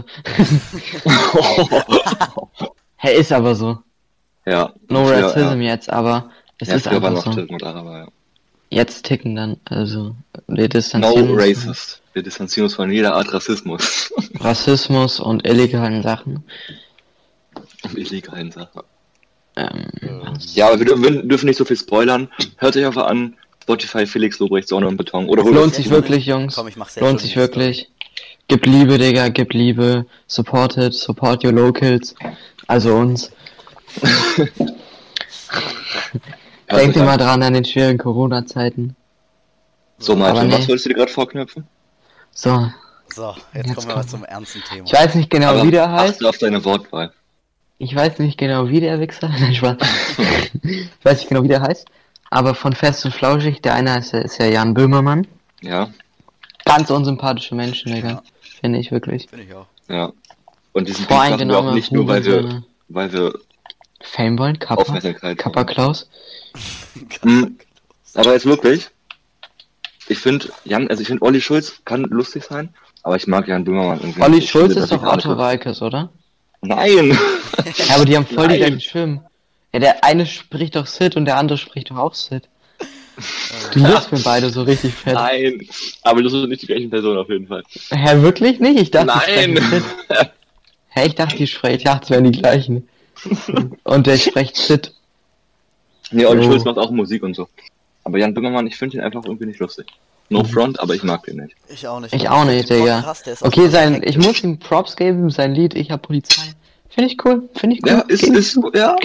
[SPEAKER 2] Hey, ist aber so.
[SPEAKER 1] Ja.
[SPEAKER 2] No
[SPEAKER 1] früher,
[SPEAKER 2] Racism jetzt, aber es ist
[SPEAKER 1] früher war
[SPEAKER 2] einfach
[SPEAKER 1] noch
[SPEAKER 2] so.
[SPEAKER 1] Tism und Araber, ja.
[SPEAKER 2] Jetzt ticken dann, also wir
[SPEAKER 1] No
[SPEAKER 2] distanzieren uns
[SPEAKER 1] racist. Wir distanzieren uns von jeder Art Rassismus.
[SPEAKER 2] von Rassismus und illegalen Sachen.
[SPEAKER 1] Illegalen Sachen.
[SPEAKER 2] Ähm,
[SPEAKER 1] Ja, aber wir dürfen nicht so viel spoilern. Hört euch einfach an. Spotify, Felix Lobrecht, Sonne und Beton. Oder
[SPEAKER 2] lohnt sich wirklich, Jungs.
[SPEAKER 3] Komm, ich mach's jetzt
[SPEAKER 2] Lohnt
[SPEAKER 3] schon
[SPEAKER 2] sich
[SPEAKER 3] in die
[SPEAKER 2] wirklich. Gib Liebe, Digga, gib Liebe. Support your locals. Also uns. Denkt immer dran an den schweren Corona-Zeiten.
[SPEAKER 1] So, Malte,
[SPEAKER 2] Aber
[SPEAKER 1] was
[SPEAKER 2] nee.
[SPEAKER 1] wolltest du dir gerade vorknöpfen?
[SPEAKER 2] So,
[SPEAKER 3] So, jetzt kommen wir mal zum ernsten Thema.
[SPEAKER 2] ich weiß nicht genau, wie der heißt.
[SPEAKER 1] Achte auf deine Wortwahl.
[SPEAKER 2] Ich weiß nicht genau, wie der Wichser. Nein, Spaß. Ich weiß nicht genau, wie der heißt. Aber von Fest und Flauschig, der eine ist ja Jan Böhmermann.
[SPEAKER 1] Ja,
[SPEAKER 2] Ganz unsympathische Menschen, Digga.
[SPEAKER 3] Ja.
[SPEAKER 2] Finde ich wirklich.
[SPEAKER 3] Finde ich auch.
[SPEAKER 1] ja. Und diesen Beat machen wir auch
[SPEAKER 2] Voreingenommene
[SPEAKER 1] nicht nur, weil
[SPEAKER 2] Hurensöhne.
[SPEAKER 1] wir
[SPEAKER 2] Fame wollen? Kappa?
[SPEAKER 1] Aufmerksamkeit
[SPEAKER 2] Kappa Klaus?
[SPEAKER 1] Mhm. Aber jetzt wirklich, ich finde, Olli Schulz kann lustig sein, aber ich mag Jan Böhmermann irgendwie.
[SPEAKER 2] Olli
[SPEAKER 1] Ich
[SPEAKER 2] Schulz
[SPEAKER 1] finde,
[SPEAKER 2] ist
[SPEAKER 1] dass
[SPEAKER 2] doch
[SPEAKER 1] ich alles
[SPEAKER 2] Otto
[SPEAKER 1] gut-
[SPEAKER 2] Walkes, oder?
[SPEAKER 1] Nein!
[SPEAKER 2] Ja, aber die haben voll die
[SPEAKER 1] Nein.
[SPEAKER 2] gleichen Stimmen. Ja, der eine spricht doch Sid und der andere spricht doch auch Sid. Du bist mir beide so richtig fett.
[SPEAKER 1] Nein! Aber das sind nicht die gleichen Personen auf jeden Fall.
[SPEAKER 2] Hä, wirklich nicht? Ich dachte, die
[SPEAKER 1] Nein!
[SPEAKER 2] sprechen Sid. Hä, ich dachte, es wären die gleichen. Und der spricht Sid.
[SPEAKER 1] Nee, Olli
[SPEAKER 2] Oh.
[SPEAKER 1] Schulz macht auch Musik und so. Aber Jan Böhmermann, ich finde ihn einfach irgendwie nicht lustig. No front, aber ich mag den nicht.
[SPEAKER 3] Ich auch nicht.
[SPEAKER 2] Ich auch nicht, Digga.
[SPEAKER 3] Krass, der ist auch
[SPEAKER 2] Okay,
[SPEAKER 3] so
[SPEAKER 2] ich
[SPEAKER 3] hektisch.
[SPEAKER 2] muss ihm Props geben, sein Lied, ich hab Polizei. Finde ich cool,
[SPEAKER 1] Ja, ist, ja.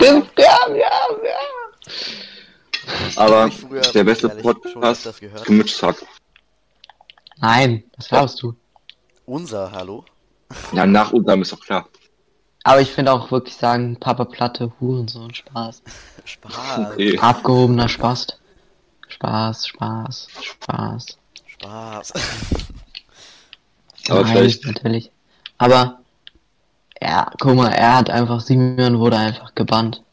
[SPEAKER 1] Aber
[SPEAKER 3] Ich früher
[SPEAKER 1] der beste
[SPEAKER 3] ehrlich schon
[SPEAKER 1] Podcast,
[SPEAKER 3] öfters gehört.
[SPEAKER 1] Gemischtes Hack.
[SPEAKER 2] Nein, was glaubst du?
[SPEAKER 3] Unser, hallo?
[SPEAKER 1] Ja, nach Ungarn ist doch klar.
[SPEAKER 2] Aber ich finde auch wirklich sagen, Papa Platte, Hurensohn, Spaß.
[SPEAKER 3] Spaß.
[SPEAKER 1] Okay.
[SPEAKER 2] Abgehobener Spaß. Spaß.
[SPEAKER 3] Spaß.
[SPEAKER 1] Aber
[SPEAKER 2] Nein,
[SPEAKER 1] vielleicht,
[SPEAKER 2] natürlich. Aber, ja, guck mal, er hat einfach, Simeon wurde einfach gebannt.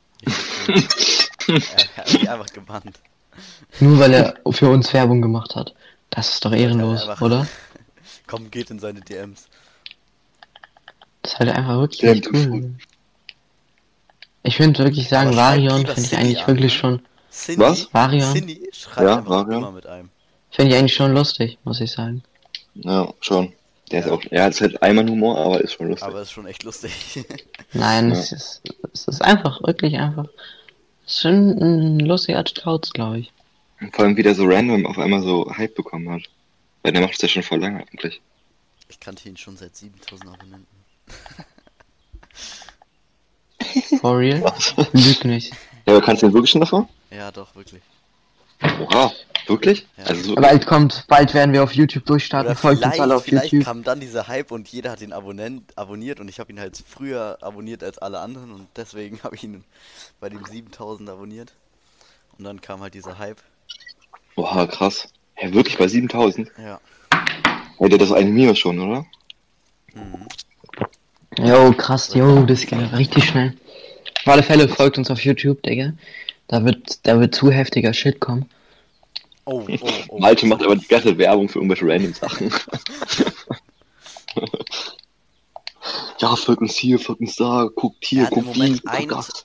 [SPEAKER 3] Er hat mich einfach gebannt.
[SPEAKER 2] Nur weil er für uns Werbung gemacht hat. Das ist doch ehrenlos,
[SPEAKER 3] einfach-
[SPEAKER 2] oder?
[SPEAKER 3] Komm, geht in seine DMs.
[SPEAKER 2] Das ist halt einfach wirklich
[SPEAKER 1] Der
[SPEAKER 2] nicht cool. Ich würde wirklich sagen,
[SPEAKER 3] Aber schreibt
[SPEAKER 2] Varion
[SPEAKER 3] lieber
[SPEAKER 2] finde ich
[SPEAKER 3] Cindy
[SPEAKER 2] eigentlich
[SPEAKER 3] an,
[SPEAKER 2] wirklich
[SPEAKER 3] ne?
[SPEAKER 2] schon,
[SPEAKER 3] Cindy,
[SPEAKER 1] Was?
[SPEAKER 2] Varion?
[SPEAKER 3] Cindy schreibt
[SPEAKER 1] Ja,
[SPEAKER 3] einfach
[SPEAKER 1] Varion.
[SPEAKER 3] immer mit einem.
[SPEAKER 2] finde ich eigentlich schon lustig, muss ich sagen.
[SPEAKER 1] ja, schon. Der ist auch, er hat halt einmal Humor, aber ist schon lustig.
[SPEAKER 3] Aber ist schon echt lustig.
[SPEAKER 2] Nein,
[SPEAKER 1] Ja.
[SPEAKER 2] es ist einfach, wirklich einfach. Es ist schon ein lustiger Kauz, glaube ich.
[SPEAKER 1] Vor allem, wie der so random auf einmal so Hype bekommen hat. Weil der macht es ja schon voll lange eigentlich.
[SPEAKER 3] Ich kannte ihn schon seit 7000 Abonnenten.
[SPEAKER 2] For real? Lüg nicht.
[SPEAKER 1] Ja, aber kannst du den wirklich schon davor?
[SPEAKER 3] Ja, doch, wirklich.
[SPEAKER 1] Oha, wirklich?
[SPEAKER 3] Ja.
[SPEAKER 1] Also so,
[SPEAKER 2] Bald werden wir auf YouTube durchstarten.
[SPEAKER 3] Oder
[SPEAKER 2] Folgt uns alle auf
[SPEAKER 3] vielleicht
[SPEAKER 2] YouTube.
[SPEAKER 3] kam dann dieser Hype und jeder hat ihn abonniert und ich habe ihn halt früher abonniert als alle anderen und deswegen habe ich ihn bei dem 7000 abonniert. Und dann kam halt dieser Hype.
[SPEAKER 1] oha, krass. Ja, wirklich bei 7000?
[SPEAKER 3] Ja.
[SPEAKER 1] Ja, der das animiert schon, oder?
[SPEAKER 3] Mhm.
[SPEAKER 2] Jo, krass, jo, das ging richtig schnell. Auf alle Fälle folgt uns auf YouTube, Digga. Da wird zu heftiger Shit kommen.
[SPEAKER 3] Oh.
[SPEAKER 1] Malte macht aber die ganze Werbung für irgendwelche random Sachen. Ja, folgt uns hier, folgt uns da, guckt
[SPEAKER 3] Er
[SPEAKER 1] hier,
[SPEAKER 3] hat im
[SPEAKER 1] guckt
[SPEAKER 3] Moment
[SPEAKER 1] die, guckt das.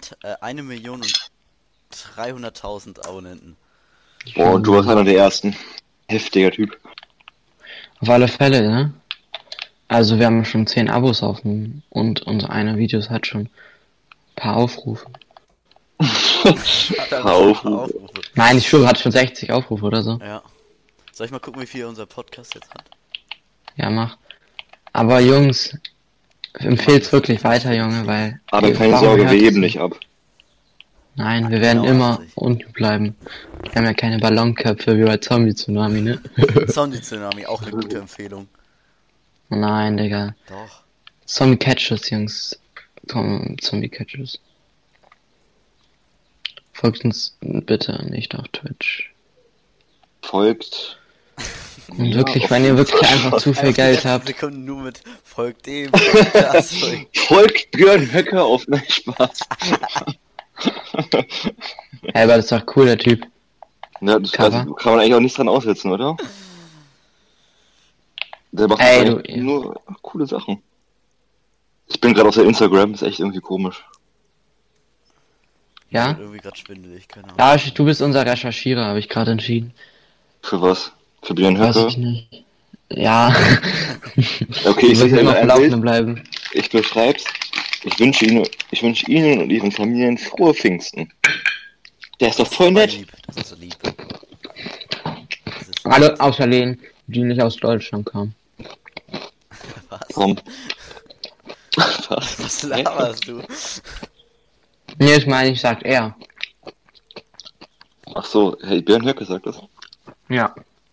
[SPEAKER 3] 1.300.000 Abonnenten.
[SPEAKER 1] Boah, und du warst einer der ersten. Heftiger Typ.
[SPEAKER 2] Auf alle Fälle, ne? Also wir haben schon 10 Abos und unser einer Videos hat schon ein paar Aufrufe.
[SPEAKER 3] Hat er
[SPEAKER 1] Aufrufe.
[SPEAKER 2] Nein, ich schwöre, hat schon 60 Aufrufe oder so.
[SPEAKER 3] Ja. Soll ich mal gucken, wie viel unser Podcast jetzt hat?
[SPEAKER 2] Ja, mach. Aber Jungs, empfehlt's wirklich weiter, Junge, weil...
[SPEAKER 1] Aber keine
[SPEAKER 2] Warum
[SPEAKER 1] Sorge,
[SPEAKER 2] hört
[SPEAKER 1] wir
[SPEAKER 2] es
[SPEAKER 1] heben nicht ab.
[SPEAKER 2] Nein, wir werden
[SPEAKER 3] Genau,
[SPEAKER 2] immer
[SPEAKER 3] 80.
[SPEAKER 2] unten bleiben. Wir haben ja keine Ballonköpfe wie bei Zombie-Tsunami, ne?
[SPEAKER 3] Zombie-Tsunami, auch eine gute Empfehlung.
[SPEAKER 2] Nein, Digga.
[SPEAKER 3] Doch.
[SPEAKER 2] Zombie-Catchers, Jungs. Komm, Zombie-Catchers. Folgt uns bitte nicht auf Twitch.
[SPEAKER 1] Folgt.
[SPEAKER 2] Und wirklich, wenn ihr wirklich einfach zu viel Geld habt.
[SPEAKER 3] Sekunden nur mit folgt dem, folgt das,
[SPEAKER 1] Folgt Björn Höcker auf. Nein, Spaß.
[SPEAKER 2] Ey, aber das ist doch cool, der Typ.
[SPEAKER 1] Ja, das
[SPEAKER 2] Cover.
[SPEAKER 1] also, kann man eigentlich auch nichts dran aussetzen, oder? Der macht
[SPEAKER 2] Ey,
[SPEAKER 1] eigentlich nur coole Sachen. Ich bin gerade auf der Instagram, ist echt irgendwie komisch.
[SPEAKER 2] Ja?
[SPEAKER 3] Irgendwie gerade schwindelig, keine Ahnung.
[SPEAKER 2] Ja, du bist unser Recherchierer, habe ich gerade entschieden.
[SPEAKER 1] Für was? Für Björn
[SPEAKER 2] Weiß
[SPEAKER 1] Höcker?
[SPEAKER 2] ich nicht. Ja.
[SPEAKER 1] Okay,
[SPEAKER 2] Ich
[SPEAKER 1] ich
[SPEAKER 2] will
[SPEAKER 1] sag
[SPEAKER 2] immer
[SPEAKER 1] dir
[SPEAKER 2] auf dem
[SPEAKER 1] ein Bild.
[SPEAKER 2] Laufenden bleiben.
[SPEAKER 1] Ich beschreib's. Ich wünsche Ihnen und Ihren Familien frohe Pfingsten. Der ist doch voll nett.
[SPEAKER 3] Lieb. Das ist so lieb. Das ist
[SPEAKER 2] Alle außer Lehn, die nicht aus Deutschland kamen.
[SPEAKER 3] was?
[SPEAKER 1] Komm. Was?
[SPEAKER 3] Was laberst du?
[SPEAKER 2] Nee, ich meine, ich sagt er.
[SPEAKER 1] Ach so, hey, Björn Höcke sagt das.
[SPEAKER 2] Ja.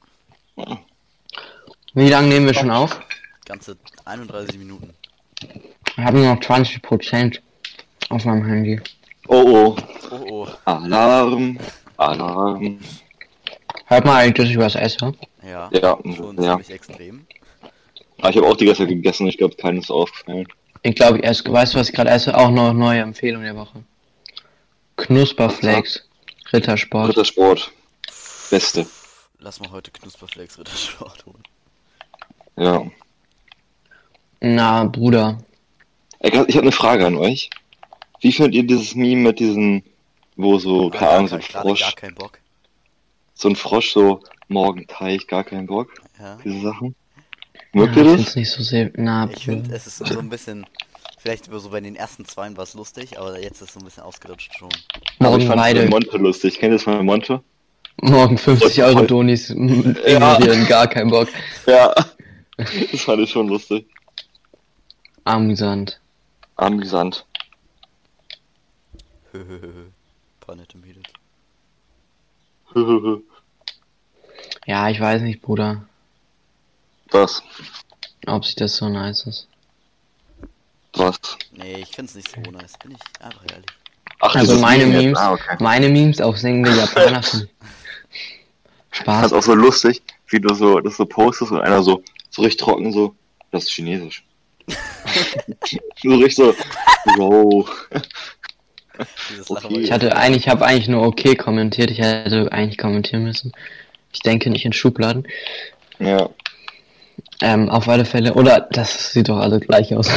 [SPEAKER 2] Wie lange nehmen wir schon auf?
[SPEAKER 3] Ganze 31 Minuten.
[SPEAKER 2] Ich habe nur noch 20% auf meinem Handy.
[SPEAKER 1] Oh oh.
[SPEAKER 3] Oh oh.
[SPEAKER 1] Alarm. Alarm.
[SPEAKER 2] Hört mal eigentlich, dass ich was esse?
[SPEAKER 3] Ja.
[SPEAKER 1] Ja,
[SPEAKER 3] Schon
[SPEAKER 1] ja.
[SPEAKER 3] ziemlich extrem.
[SPEAKER 1] Aber ich habe auch die ganze Zeit gegessen, ich glaube, keinem ist aufgefallen.
[SPEAKER 2] Ich glaube, ich esse, weißt du, was ich gerade esse? Auch noch neue Empfehlung der Woche. Knusperflakes. Rittersport.
[SPEAKER 1] Rittersport. Beste.
[SPEAKER 3] Lass mal heute Knusperflakes Rittersport holen.
[SPEAKER 1] Ja.
[SPEAKER 2] Na, Bruder.
[SPEAKER 1] Ich habe eine Frage an euch. Wie findet ihr dieses Meme mit diesen, wo so, keine Ahnung, so ein
[SPEAKER 3] Gerade gar
[SPEAKER 1] Frosch,
[SPEAKER 3] keinen Bock.
[SPEAKER 1] so ein Frosch so, morgen Teich, gar keinen Bock,
[SPEAKER 3] Ja.
[SPEAKER 1] diese Sachen? Mögt
[SPEAKER 2] Ja,
[SPEAKER 1] ihr
[SPEAKER 2] ich
[SPEAKER 1] das?
[SPEAKER 2] find's nicht so sehr. Na,
[SPEAKER 3] Ich finde, es ist so ein bisschen. Vielleicht so bei den ersten zwei war es lustig, aber jetzt ist es so ein bisschen ausgerutscht schon.
[SPEAKER 1] Aber ich
[SPEAKER 2] morgen
[SPEAKER 1] fand
[SPEAKER 2] beide.
[SPEAKER 1] Monte lustig. Kennt ihr das von Monte?
[SPEAKER 2] Morgen 50 Euro Donis. Ignorieren, gar keinen Bock.
[SPEAKER 1] Ja. Das fand ich schon lustig.
[SPEAKER 2] Amüsant.
[SPEAKER 1] Amüsant.
[SPEAKER 3] Paar nette Mädels.
[SPEAKER 2] Ja, ich weiß nicht, Bruder,
[SPEAKER 1] Was?
[SPEAKER 2] ob sich das so nice ist.
[SPEAKER 1] Was?
[SPEAKER 3] Nee, ich find's nicht so nice, bin ich einfach ehrlich.
[SPEAKER 1] Ach,
[SPEAKER 2] Also
[SPEAKER 1] dieses
[SPEAKER 2] meine
[SPEAKER 1] Meme jetzt.
[SPEAKER 2] Memes,
[SPEAKER 1] Okay.
[SPEAKER 2] meine Memes auf singende Japaner sind
[SPEAKER 1] Das
[SPEAKER 2] Spaß.
[SPEAKER 1] ist auch so lustig, wie du so, das so postest und einer so richtig trocken so, das ist Chinesisch. So richtig so, Bro.
[SPEAKER 3] Dieses
[SPEAKER 1] Okay.
[SPEAKER 3] Lachen,
[SPEAKER 2] Ich habe eigentlich nur okay kommentiert. Ich hätte eigentlich kommentieren müssen. Ich denke nicht in Schubladen.
[SPEAKER 1] Ja.
[SPEAKER 2] Auf alle Fälle. Oder das sieht doch alle gleich aus.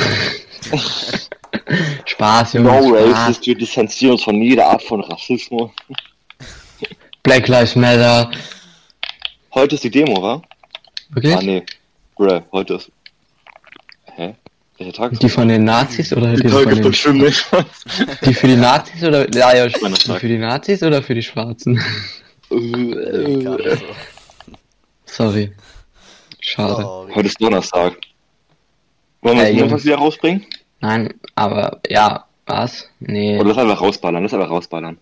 [SPEAKER 2] Spaß,
[SPEAKER 1] No
[SPEAKER 2] Jungs. Spaß.
[SPEAKER 1] racist, wir distanzieren uns von jeder Art von Rassismus.
[SPEAKER 2] Black Lives Matter.
[SPEAKER 1] Heute ist die Demo, wa?
[SPEAKER 2] Wirklich?
[SPEAKER 1] Ah, nee. Bruh, heute ist... Hä? Welcher Tag ist
[SPEAKER 2] Die von den Nazis oder die
[SPEAKER 1] Tag
[SPEAKER 2] von
[SPEAKER 1] ist
[SPEAKER 2] den...
[SPEAKER 1] bestimmt nicht.
[SPEAKER 2] Die für die Nazis oder... Ja, ja, die
[SPEAKER 1] Donnerstag.
[SPEAKER 2] für die Nazis oder für die Schwarzen?
[SPEAKER 3] nee, gar nicht so.
[SPEAKER 2] Sorry. Schade.
[SPEAKER 3] Sorry.
[SPEAKER 1] Heute ist Donnerstag. Wollen wir
[SPEAKER 2] Ey,
[SPEAKER 1] es Montag
[SPEAKER 2] Jungs.
[SPEAKER 1] wieder rausbringen?
[SPEAKER 2] Nein, aber... Ja, was? Nee.
[SPEAKER 1] Oder lass einfach rausballern,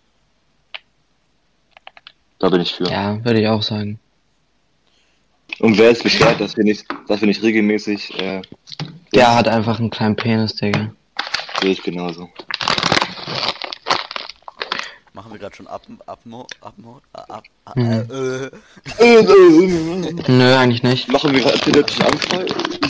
[SPEAKER 1] Da bin ich für.
[SPEAKER 2] Ja, würde ich auch sagen.
[SPEAKER 1] Und wer ist beschwert, dass wir nicht regelmäßig,
[SPEAKER 2] Der hat einfach einen kleinen Penis, Digga.
[SPEAKER 1] sehe ich genauso.
[SPEAKER 3] Machen wir gerade schon
[SPEAKER 2] Nö, eigentlich nicht.
[SPEAKER 1] Machen wir gerade epileptischen Anfall?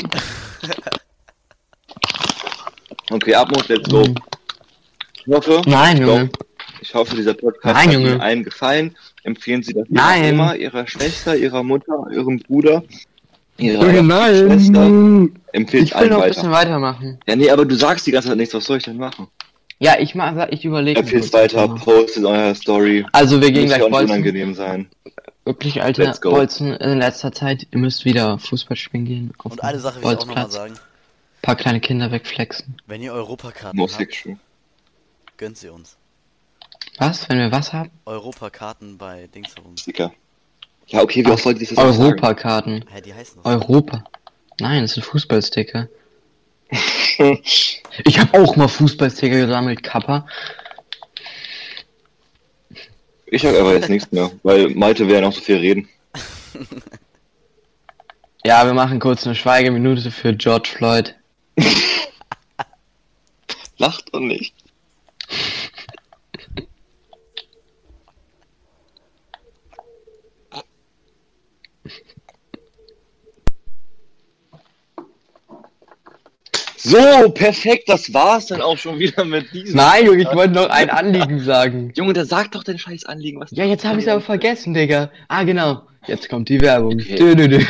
[SPEAKER 1] Okay, Abmod, let's go. Ich hoffe,
[SPEAKER 2] Nein, Junge.
[SPEAKER 1] ich hoffe, dieser Podcast
[SPEAKER 2] Nein,
[SPEAKER 1] hat
[SPEAKER 2] Junge.
[SPEAKER 1] Ihnen allen gefallen. Empfehlen Sie das
[SPEAKER 2] Nein.
[SPEAKER 1] Ihrer Oma, Ihrer Schwester, Ihrer Mutter, Ihrem Bruder, Ihrer
[SPEAKER 2] Junge,
[SPEAKER 1] Schwester.
[SPEAKER 2] nein.
[SPEAKER 1] Empfehlt
[SPEAKER 2] Ich will
[SPEAKER 1] allen
[SPEAKER 2] noch ein
[SPEAKER 1] weiter.
[SPEAKER 2] bisschen weitermachen.
[SPEAKER 1] Ja, nee, aber du sagst die ganze Zeit nichts, was soll ich denn machen?
[SPEAKER 2] Ja, ich überlege.
[SPEAKER 1] Empfehlt weiter, postet eure Story.
[SPEAKER 2] Also wir gehen
[SPEAKER 1] Muss ja
[SPEAKER 2] gleich
[SPEAKER 1] auch
[SPEAKER 2] Bolzen.
[SPEAKER 1] unangenehm sein.
[SPEAKER 2] Wirklich, Alter,
[SPEAKER 1] Let's go.
[SPEAKER 2] Bolzen in letzter Zeit. Ihr müsst wieder Fußball spielen gehen. Auf
[SPEAKER 3] Und
[SPEAKER 2] dem
[SPEAKER 3] eine Sache will ich auch nochmal
[SPEAKER 2] Bolzplatz.
[SPEAKER 3] sagen.
[SPEAKER 2] Paar kleine Kinder wegflexen.
[SPEAKER 3] Wenn ihr Europakarten
[SPEAKER 1] Musik
[SPEAKER 3] habt,
[SPEAKER 1] schon.
[SPEAKER 3] gönnt sie uns.
[SPEAKER 2] Was? Wenn wir was haben?
[SPEAKER 3] Europakarten bei Dingsherum.
[SPEAKER 1] Sicker. Ja, okay, wie oft wollte ich das jetzt sagen?
[SPEAKER 2] Europakarten.
[SPEAKER 3] Hä, die heißen das.
[SPEAKER 2] Europa. Nein, das sind Fußballsticker. Ich habe auch mal Fußballsticker gesammelt, Kappa.
[SPEAKER 1] Ich sag aber jetzt nichts mehr, weil Malte will ja noch so viel reden.
[SPEAKER 2] Ja, wir machen kurz eine Schweigeminute für George Floyd.
[SPEAKER 1] Lacht doch nicht. So, perfekt, das war's dann auch schon wieder mit diesem.
[SPEAKER 2] Nein, Junge, ich wollte noch ein Anliegen sagen.
[SPEAKER 1] Junge, da sag doch dein scheiß Anliegen, was.
[SPEAKER 2] Ja, jetzt habe ich es aber vergessen, Digga. Ah, genau. Jetzt kommt die Werbung.
[SPEAKER 1] Okay.
[SPEAKER 2] Dö.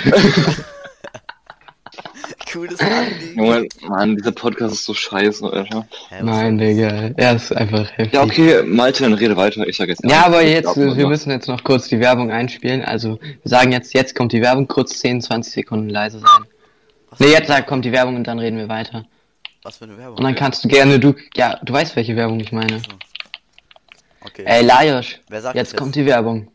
[SPEAKER 3] Cooles Anliegen.
[SPEAKER 1] Junge, Mann, dieser Podcast ist so scheiße, Alter.
[SPEAKER 3] Hä, was
[SPEAKER 2] Nein, Digga. Er ist einfach heftig.
[SPEAKER 1] Ja, okay, Malte, dann rede weiter. Ich sag jetzt
[SPEAKER 2] Ja, aber
[SPEAKER 1] Ich
[SPEAKER 2] jetzt,
[SPEAKER 1] glaub,
[SPEAKER 2] wir müssen jetzt noch kurz die Werbung einspielen. Also, wir sagen jetzt kommt die Werbung, kurz 10, 20 Sekunden leise sein.
[SPEAKER 3] Was,
[SPEAKER 2] Nee, jetzt kommt die Werbung und dann reden wir weiter.
[SPEAKER 3] was für eine Werbung?
[SPEAKER 2] Und dann kannst du gerne, du weißt, welche Werbung ich meine.
[SPEAKER 3] So. Okay.
[SPEAKER 2] Ey, Lajos,
[SPEAKER 3] Wer sagt
[SPEAKER 2] jetzt
[SPEAKER 3] das
[SPEAKER 2] kommt die Werbung.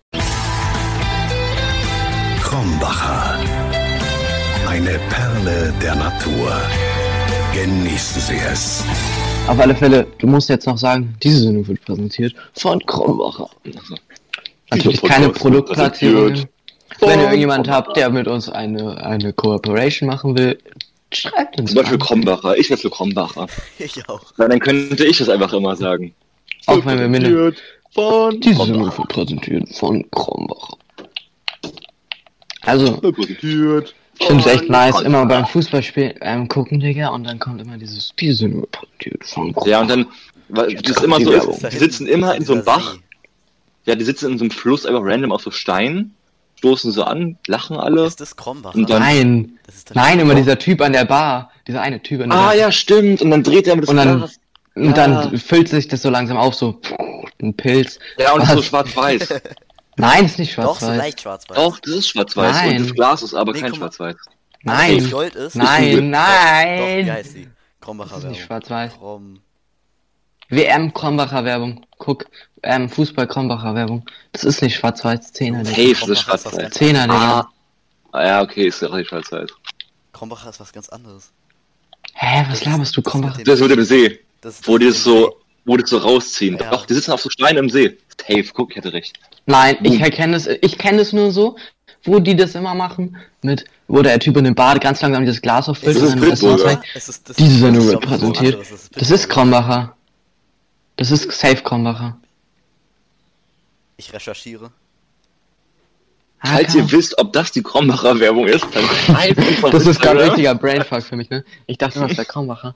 [SPEAKER 4] Krombacher. Eine Perle der Natur. Genießen Sie es.
[SPEAKER 2] Auf alle Fälle, du musst jetzt noch sagen, diese Sendung wird präsentiert von Krombacher. Natürlich
[SPEAKER 1] Dieser
[SPEAKER 2] keine
[SPEAKER 1] Podcast wird
[SPEAKER 2] Produktplatzierungen.
[SPEAKER 1] präsentiert
[SPEAKER 2] Wenn ihr
[SPEAKER 1] von
[SPEAKER 2] irgendjemand habt, der mit uns eine Cooperation machen will, schreibt uns
[SPEAKER 1] Zum Beispiel
[SPEAKER 2] an.
[SPEAKER 1] Krombacher. Ich wäre für Krombacher.
[SPEAKER 3] Ich auch.
[SPEAKER 1] Weil dann könnte ich das einfach immer sagen.
[SPEAKER 2] Auch wenn wir mindestens.
[SPEAKER 1] Von
[SPEAKER 2] Diese Sendung
[SPEAKER 1] Krombacher.
[SPEAKER 2] wird präsentiert von Krombacher. Also,
[SPEAKER 1] Präsentiert.
[SPEAKER 2] ich finde es echt nice,
[SPEAKER 1] von
[SPEAKER 2] immer beim
[SPEAKER 1] Krombacher.
[SPEAKER 2] Fußballspiel gucken, Digga, und dann kommt immer diese Sendung wird präsentiert von Krombacher.
[SPEAKER 1] Ja, und dann, weil das ist immer
[SPEAKER 2] die
[SPEAKER 1] so,
[SPEAKER 2] Werbung.
[SPEAKER 1] die sitzen immer in so einem
[SPEAKER 3] Dieser
[SPEAKER 1] Bach.
[SPEAKER 3] See.
[SPEAKER 1] Ja, die sitzen in so einem Fluss einfach random auf so Steinen, stoßen so an, lachen alle.
[SPEAKER 3] Ist das Krombacher?
[SPEAKER 1] Und dann-
[SPEAKER 2] Nein,
[SPEAKER 3] Das ist
[SPEAKER 2] nein, immer
[SPEAKER 1] Doch.
[SPEAKER 2] dieser Typ an der Bar, dieser eine Typ an der
[SPEAKER 1] Ah
[SPEAKER 2] Bar.
[SPEAKER 1] ja, stimmt. Und dann dreht er mit das
[SPEAKER 2] Und dann-
[SPEAKER 1] Glas.
[SPEAKER 2] Und
[SPEAKER 1] Ja.
[SPEAKER 2] dann füllt sich das so langsam auf, so ein Pilz.
[SPEAKER 1] Ja, und so
[SPEAKER 2] Was?
[SPEAKER 1] schwarz-weiß.
[SPEAKER 2] Nein, ist nicht
[SPEAKER 3] Doch, so
[SPEAKER 2] schwarz-weiß.
[SPEAKER 3] leicht schwarz-weiß.
[SPEAKER 1] Doch, das ist schwarz-weiß.
[SPEAKER 2] Nein.
[SPEAKER 1] Und das Glas ist aber
[SPEAKER 3] Nee,
[SPEAKER 1] kein
[SPEAKER 3] guck mal.
[SPEAKER 1] schwarz-weiß.
[SPEAKER 3] Also, wenn
[SPEAKER 2] Nein,
[SPEAKER 3] Gold ist.
[SPEAKER 2] nein,
[SPEAKER 3] Doch, wie
[SPEAKER 2] nein.
[SPEAKER 3] heißt die? Krombacher
[SPEAKER 2] Das ist nicht
[SPEAKER 3] Werbung.
[SPEAKER 2] schwarz-weiß.
[SPEAKER 3] Krom.
[SPEAKER 2] WM Krombacher Werbung. Guck, Fußball Krombacher Werbung. Das ist nicht schwarz-weiß, 10er, Digga.
[SPEAKER 1] Safe, das ist
[SPEAKER 3] Krombacher ist was
[SPEAKER 1] schwarz-weiß.
[SPEAKER 3] ganz
[SPEAKER 2] 10er, Digga.
[SPEAKER 1] Ah, ja, okay, ist ja richtig schwarz-weiß.
[SPEAKER 3] Krombacher ist was ganz anderes.
[SPEAKER 2] Hä, was laberst du,
[SPEAKER 3] Das
[SPEAKER 2] Krombacher?
[SPEAKER 3] mit dem-
[SPEAKER 1] Das mit dem See,
[SPEAKER 3] Das ist
[SPEAKER 1] wo die
[SPEAKER 3] mit
[SPEAKER 1] das
[SPEAKER 3] dem
[SPEAKER 1] so, wo die das so rausziehen.
[SPEAKER 3] Ja.
[SPEAKER 1] Doch, die sitzen auf so Steinen im See. Safe, guck, ich hatte recht.
[SPEAKER 2] Nein, ich kenne es nur so, wo die das immer machen, wo der Typ in dem Bad ganz langsam dieses Glas auffüllt
[SPEAKER 1] Das
[SPEAKER 2] und
[SPEAKER 1] ist
[SPEAKER 2] dann das
[SPEAKER 1] Pitbull,
[SPEAKER 2] zeigt.
[SPEAKER 3] Es ist, das
[SPEAKER 2] Diese
[SPEAKER 3] ist,
[SPEAKER 2] Sendung
[SPEAKER 3] das
[SPEAKER 2] wird
[SPEAKER 3] ist was
[SPEAKER 2] präsentiert.
[SPEAKER 3] anderes,
[SPEAKER 2] Das ist Krombacher. Das ist safe Krombacher.
[SPEAKER 3] Ich recherchiere.
[SPEAKER 1] Falls ihr wisst, ob das die Krombacher Werbung ist, dann schreibt einfach
[SPEAKER 2] Das ist gerade ein
[SPEAKER 1] Instagram.
[SPEAKER 2] richtiger Brainfuck für mich, ne? Ich dachte, das wäre Krombacher.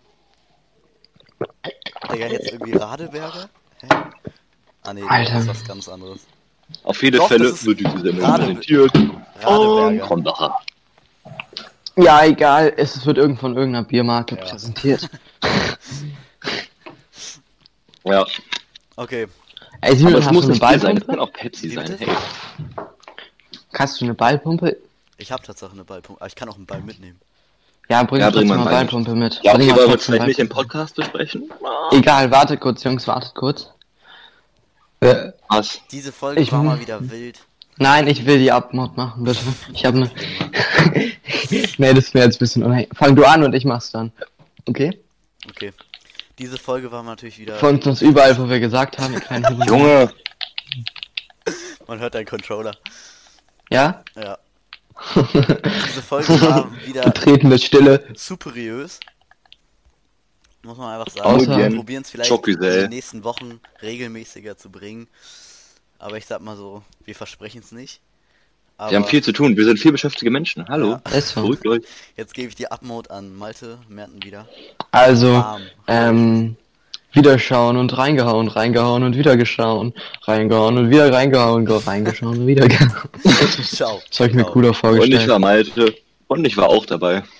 [SPEAKER 3] Digga, jetzt irgendwie Radeberger? Hä? Ah nee,
[SPEAKER 2] Alter.
[SPEAKER 3] das ist was ganz anderes.
[SPEAKER 1] Auf viele
[SPEAKER 3] Doch,
[SPEAKER 1] Fälle
[SPEAKER 3] das ist
[SPEAKER 1] wird diese Sendung
[SPEAKER 3] Rade-
[SPEAKER 1] präsentiert von
[SPEAKER 3] Radeberger.
[SPEAKER 1] Krombacher.
[SPEAKER 2] Ja, egal, es wird von irgendeiner Biermarke
[SPEAKER 3] Ja.
[SPEAKER 2] präsentiert.
[SPEAKER 1] Ja,
[SPEAKER 3] Okay,
[SPEAKER 2] Ey,
[SPEAKER 1] aber
[SPEAKER 2] Simon,
[SPEAKER 1] es
[SPEAKER 2] hast
[SPEAKER 1] muss
[SPEAKER 2] du eine
[SPEAKER 1] nicht Bier sein, das
[SPEAKER 2] Ballpumpe?
[SPEAKER 1] kann auch Pepsi
[SPEAKER 3] Wie
[SPEAKER 1] sein.
[SPEAKER 3] bitte?
[SPEAKER 1] Hey.
[SPEAKER 2] Hast du eine Ballpumpe?
[SPEAKER 3] ich habe tatsächlich eine Ballpumpe, aber ich kann auch einen Ball mitnehmen.
[SPEAKER 2] Ja, bring
[SPEAKER 1] Ja,
[SPEAKER 2] doch
[SPEAKER 1] bring
[SPEAKER 2] trotzdem
[SPEAKER 1] mal
[SPEAKER 2] mal
[SPEAKER 1] Ball.
[SPEAKER 2] Ballpumpe mit.
[SPEAKER 1] Ja,
[SPEAKER 2] Bring
[SPEAKER 1] okay,
[SPEAKER 2] mal
[SPEAKER 1] wollen wir
[SPEAKER 2] trotzdem
[SPEAKER 1] vielleicht nicht im
[SPEAKER 2] Ballpumpe.
[SPEAKER 1] Podcast besprechen?
[SPEAKER 2] Egal, wartet kurz, Jungs, wartet kurz.
[SPEAKER 1] Was?
[SPEAKER 3] Diese Folge
[SPEAKER 2] Ich-
[SPEAKER 3] war mal wieder wild.
[SPEAKER 2] Nein, ich will die Abmod machen, bitte. Ich habe eine... Nee, das wäre jetzt ein bisschen unheimlich. Fang du an und ich mach's dann. Okay?
[SPEAKER 3] Okay. Diese Folge war natürlich wieder.
[SPEAKER 2] Folgt uns überall, wo wir gesagt haben, ihr kleinen Huren.
[SPEAKER 1] Junge,
[SPEAKER 3] Man hört deinen Controller.
[SPEAKER 2] Ja?
[SPEAKER 3] Ja. Diese Folge war wieder
[SPEAKER 2] Betretene Stille.
[SPEAKER 3] superiös. Muss man einfach
[SPEAKER 2] Außer-
[SPEAKER 3] sagen. Wir probieren es vielleicht in
[SPEAKER 1] Schockgesell.
[SPEAKER 3] den nächsten Wochen regelmäßiger zu bringen. Aber ich sag mal so, wir versprechen es nicht. Aber
[SPEAKER 1] wir haben viel zu tun, wir sind viel beschäftigte Menschen. Hallo,
[SPEAKER 2] Ist so.
[SPEAKER 1] beruhigt euch.
[SPEAKER 3] jetzt gebe ich die Upmode an Malte Merten wieder.
[SPEAKER 2] Also,
[SPEAKER 3] Bam.
[SPEAKER 2] Wiederschauen und reingehauen, reingehauen und wieder geschaut, reingehauen und wieder reingehauen, reingeschaut und wieder gehauen.
[SPEAKER 3] Ciao.
[SPEAKER 2] Das habe ich mir
[SPEAKER 3] Ciao.
[SPEAKER 2] cooler
[SPEAKER 1] Und ich
[SPEAKER 2] vorgestellt.
[SPEAKER 1] war Malte und ich war auch dabei.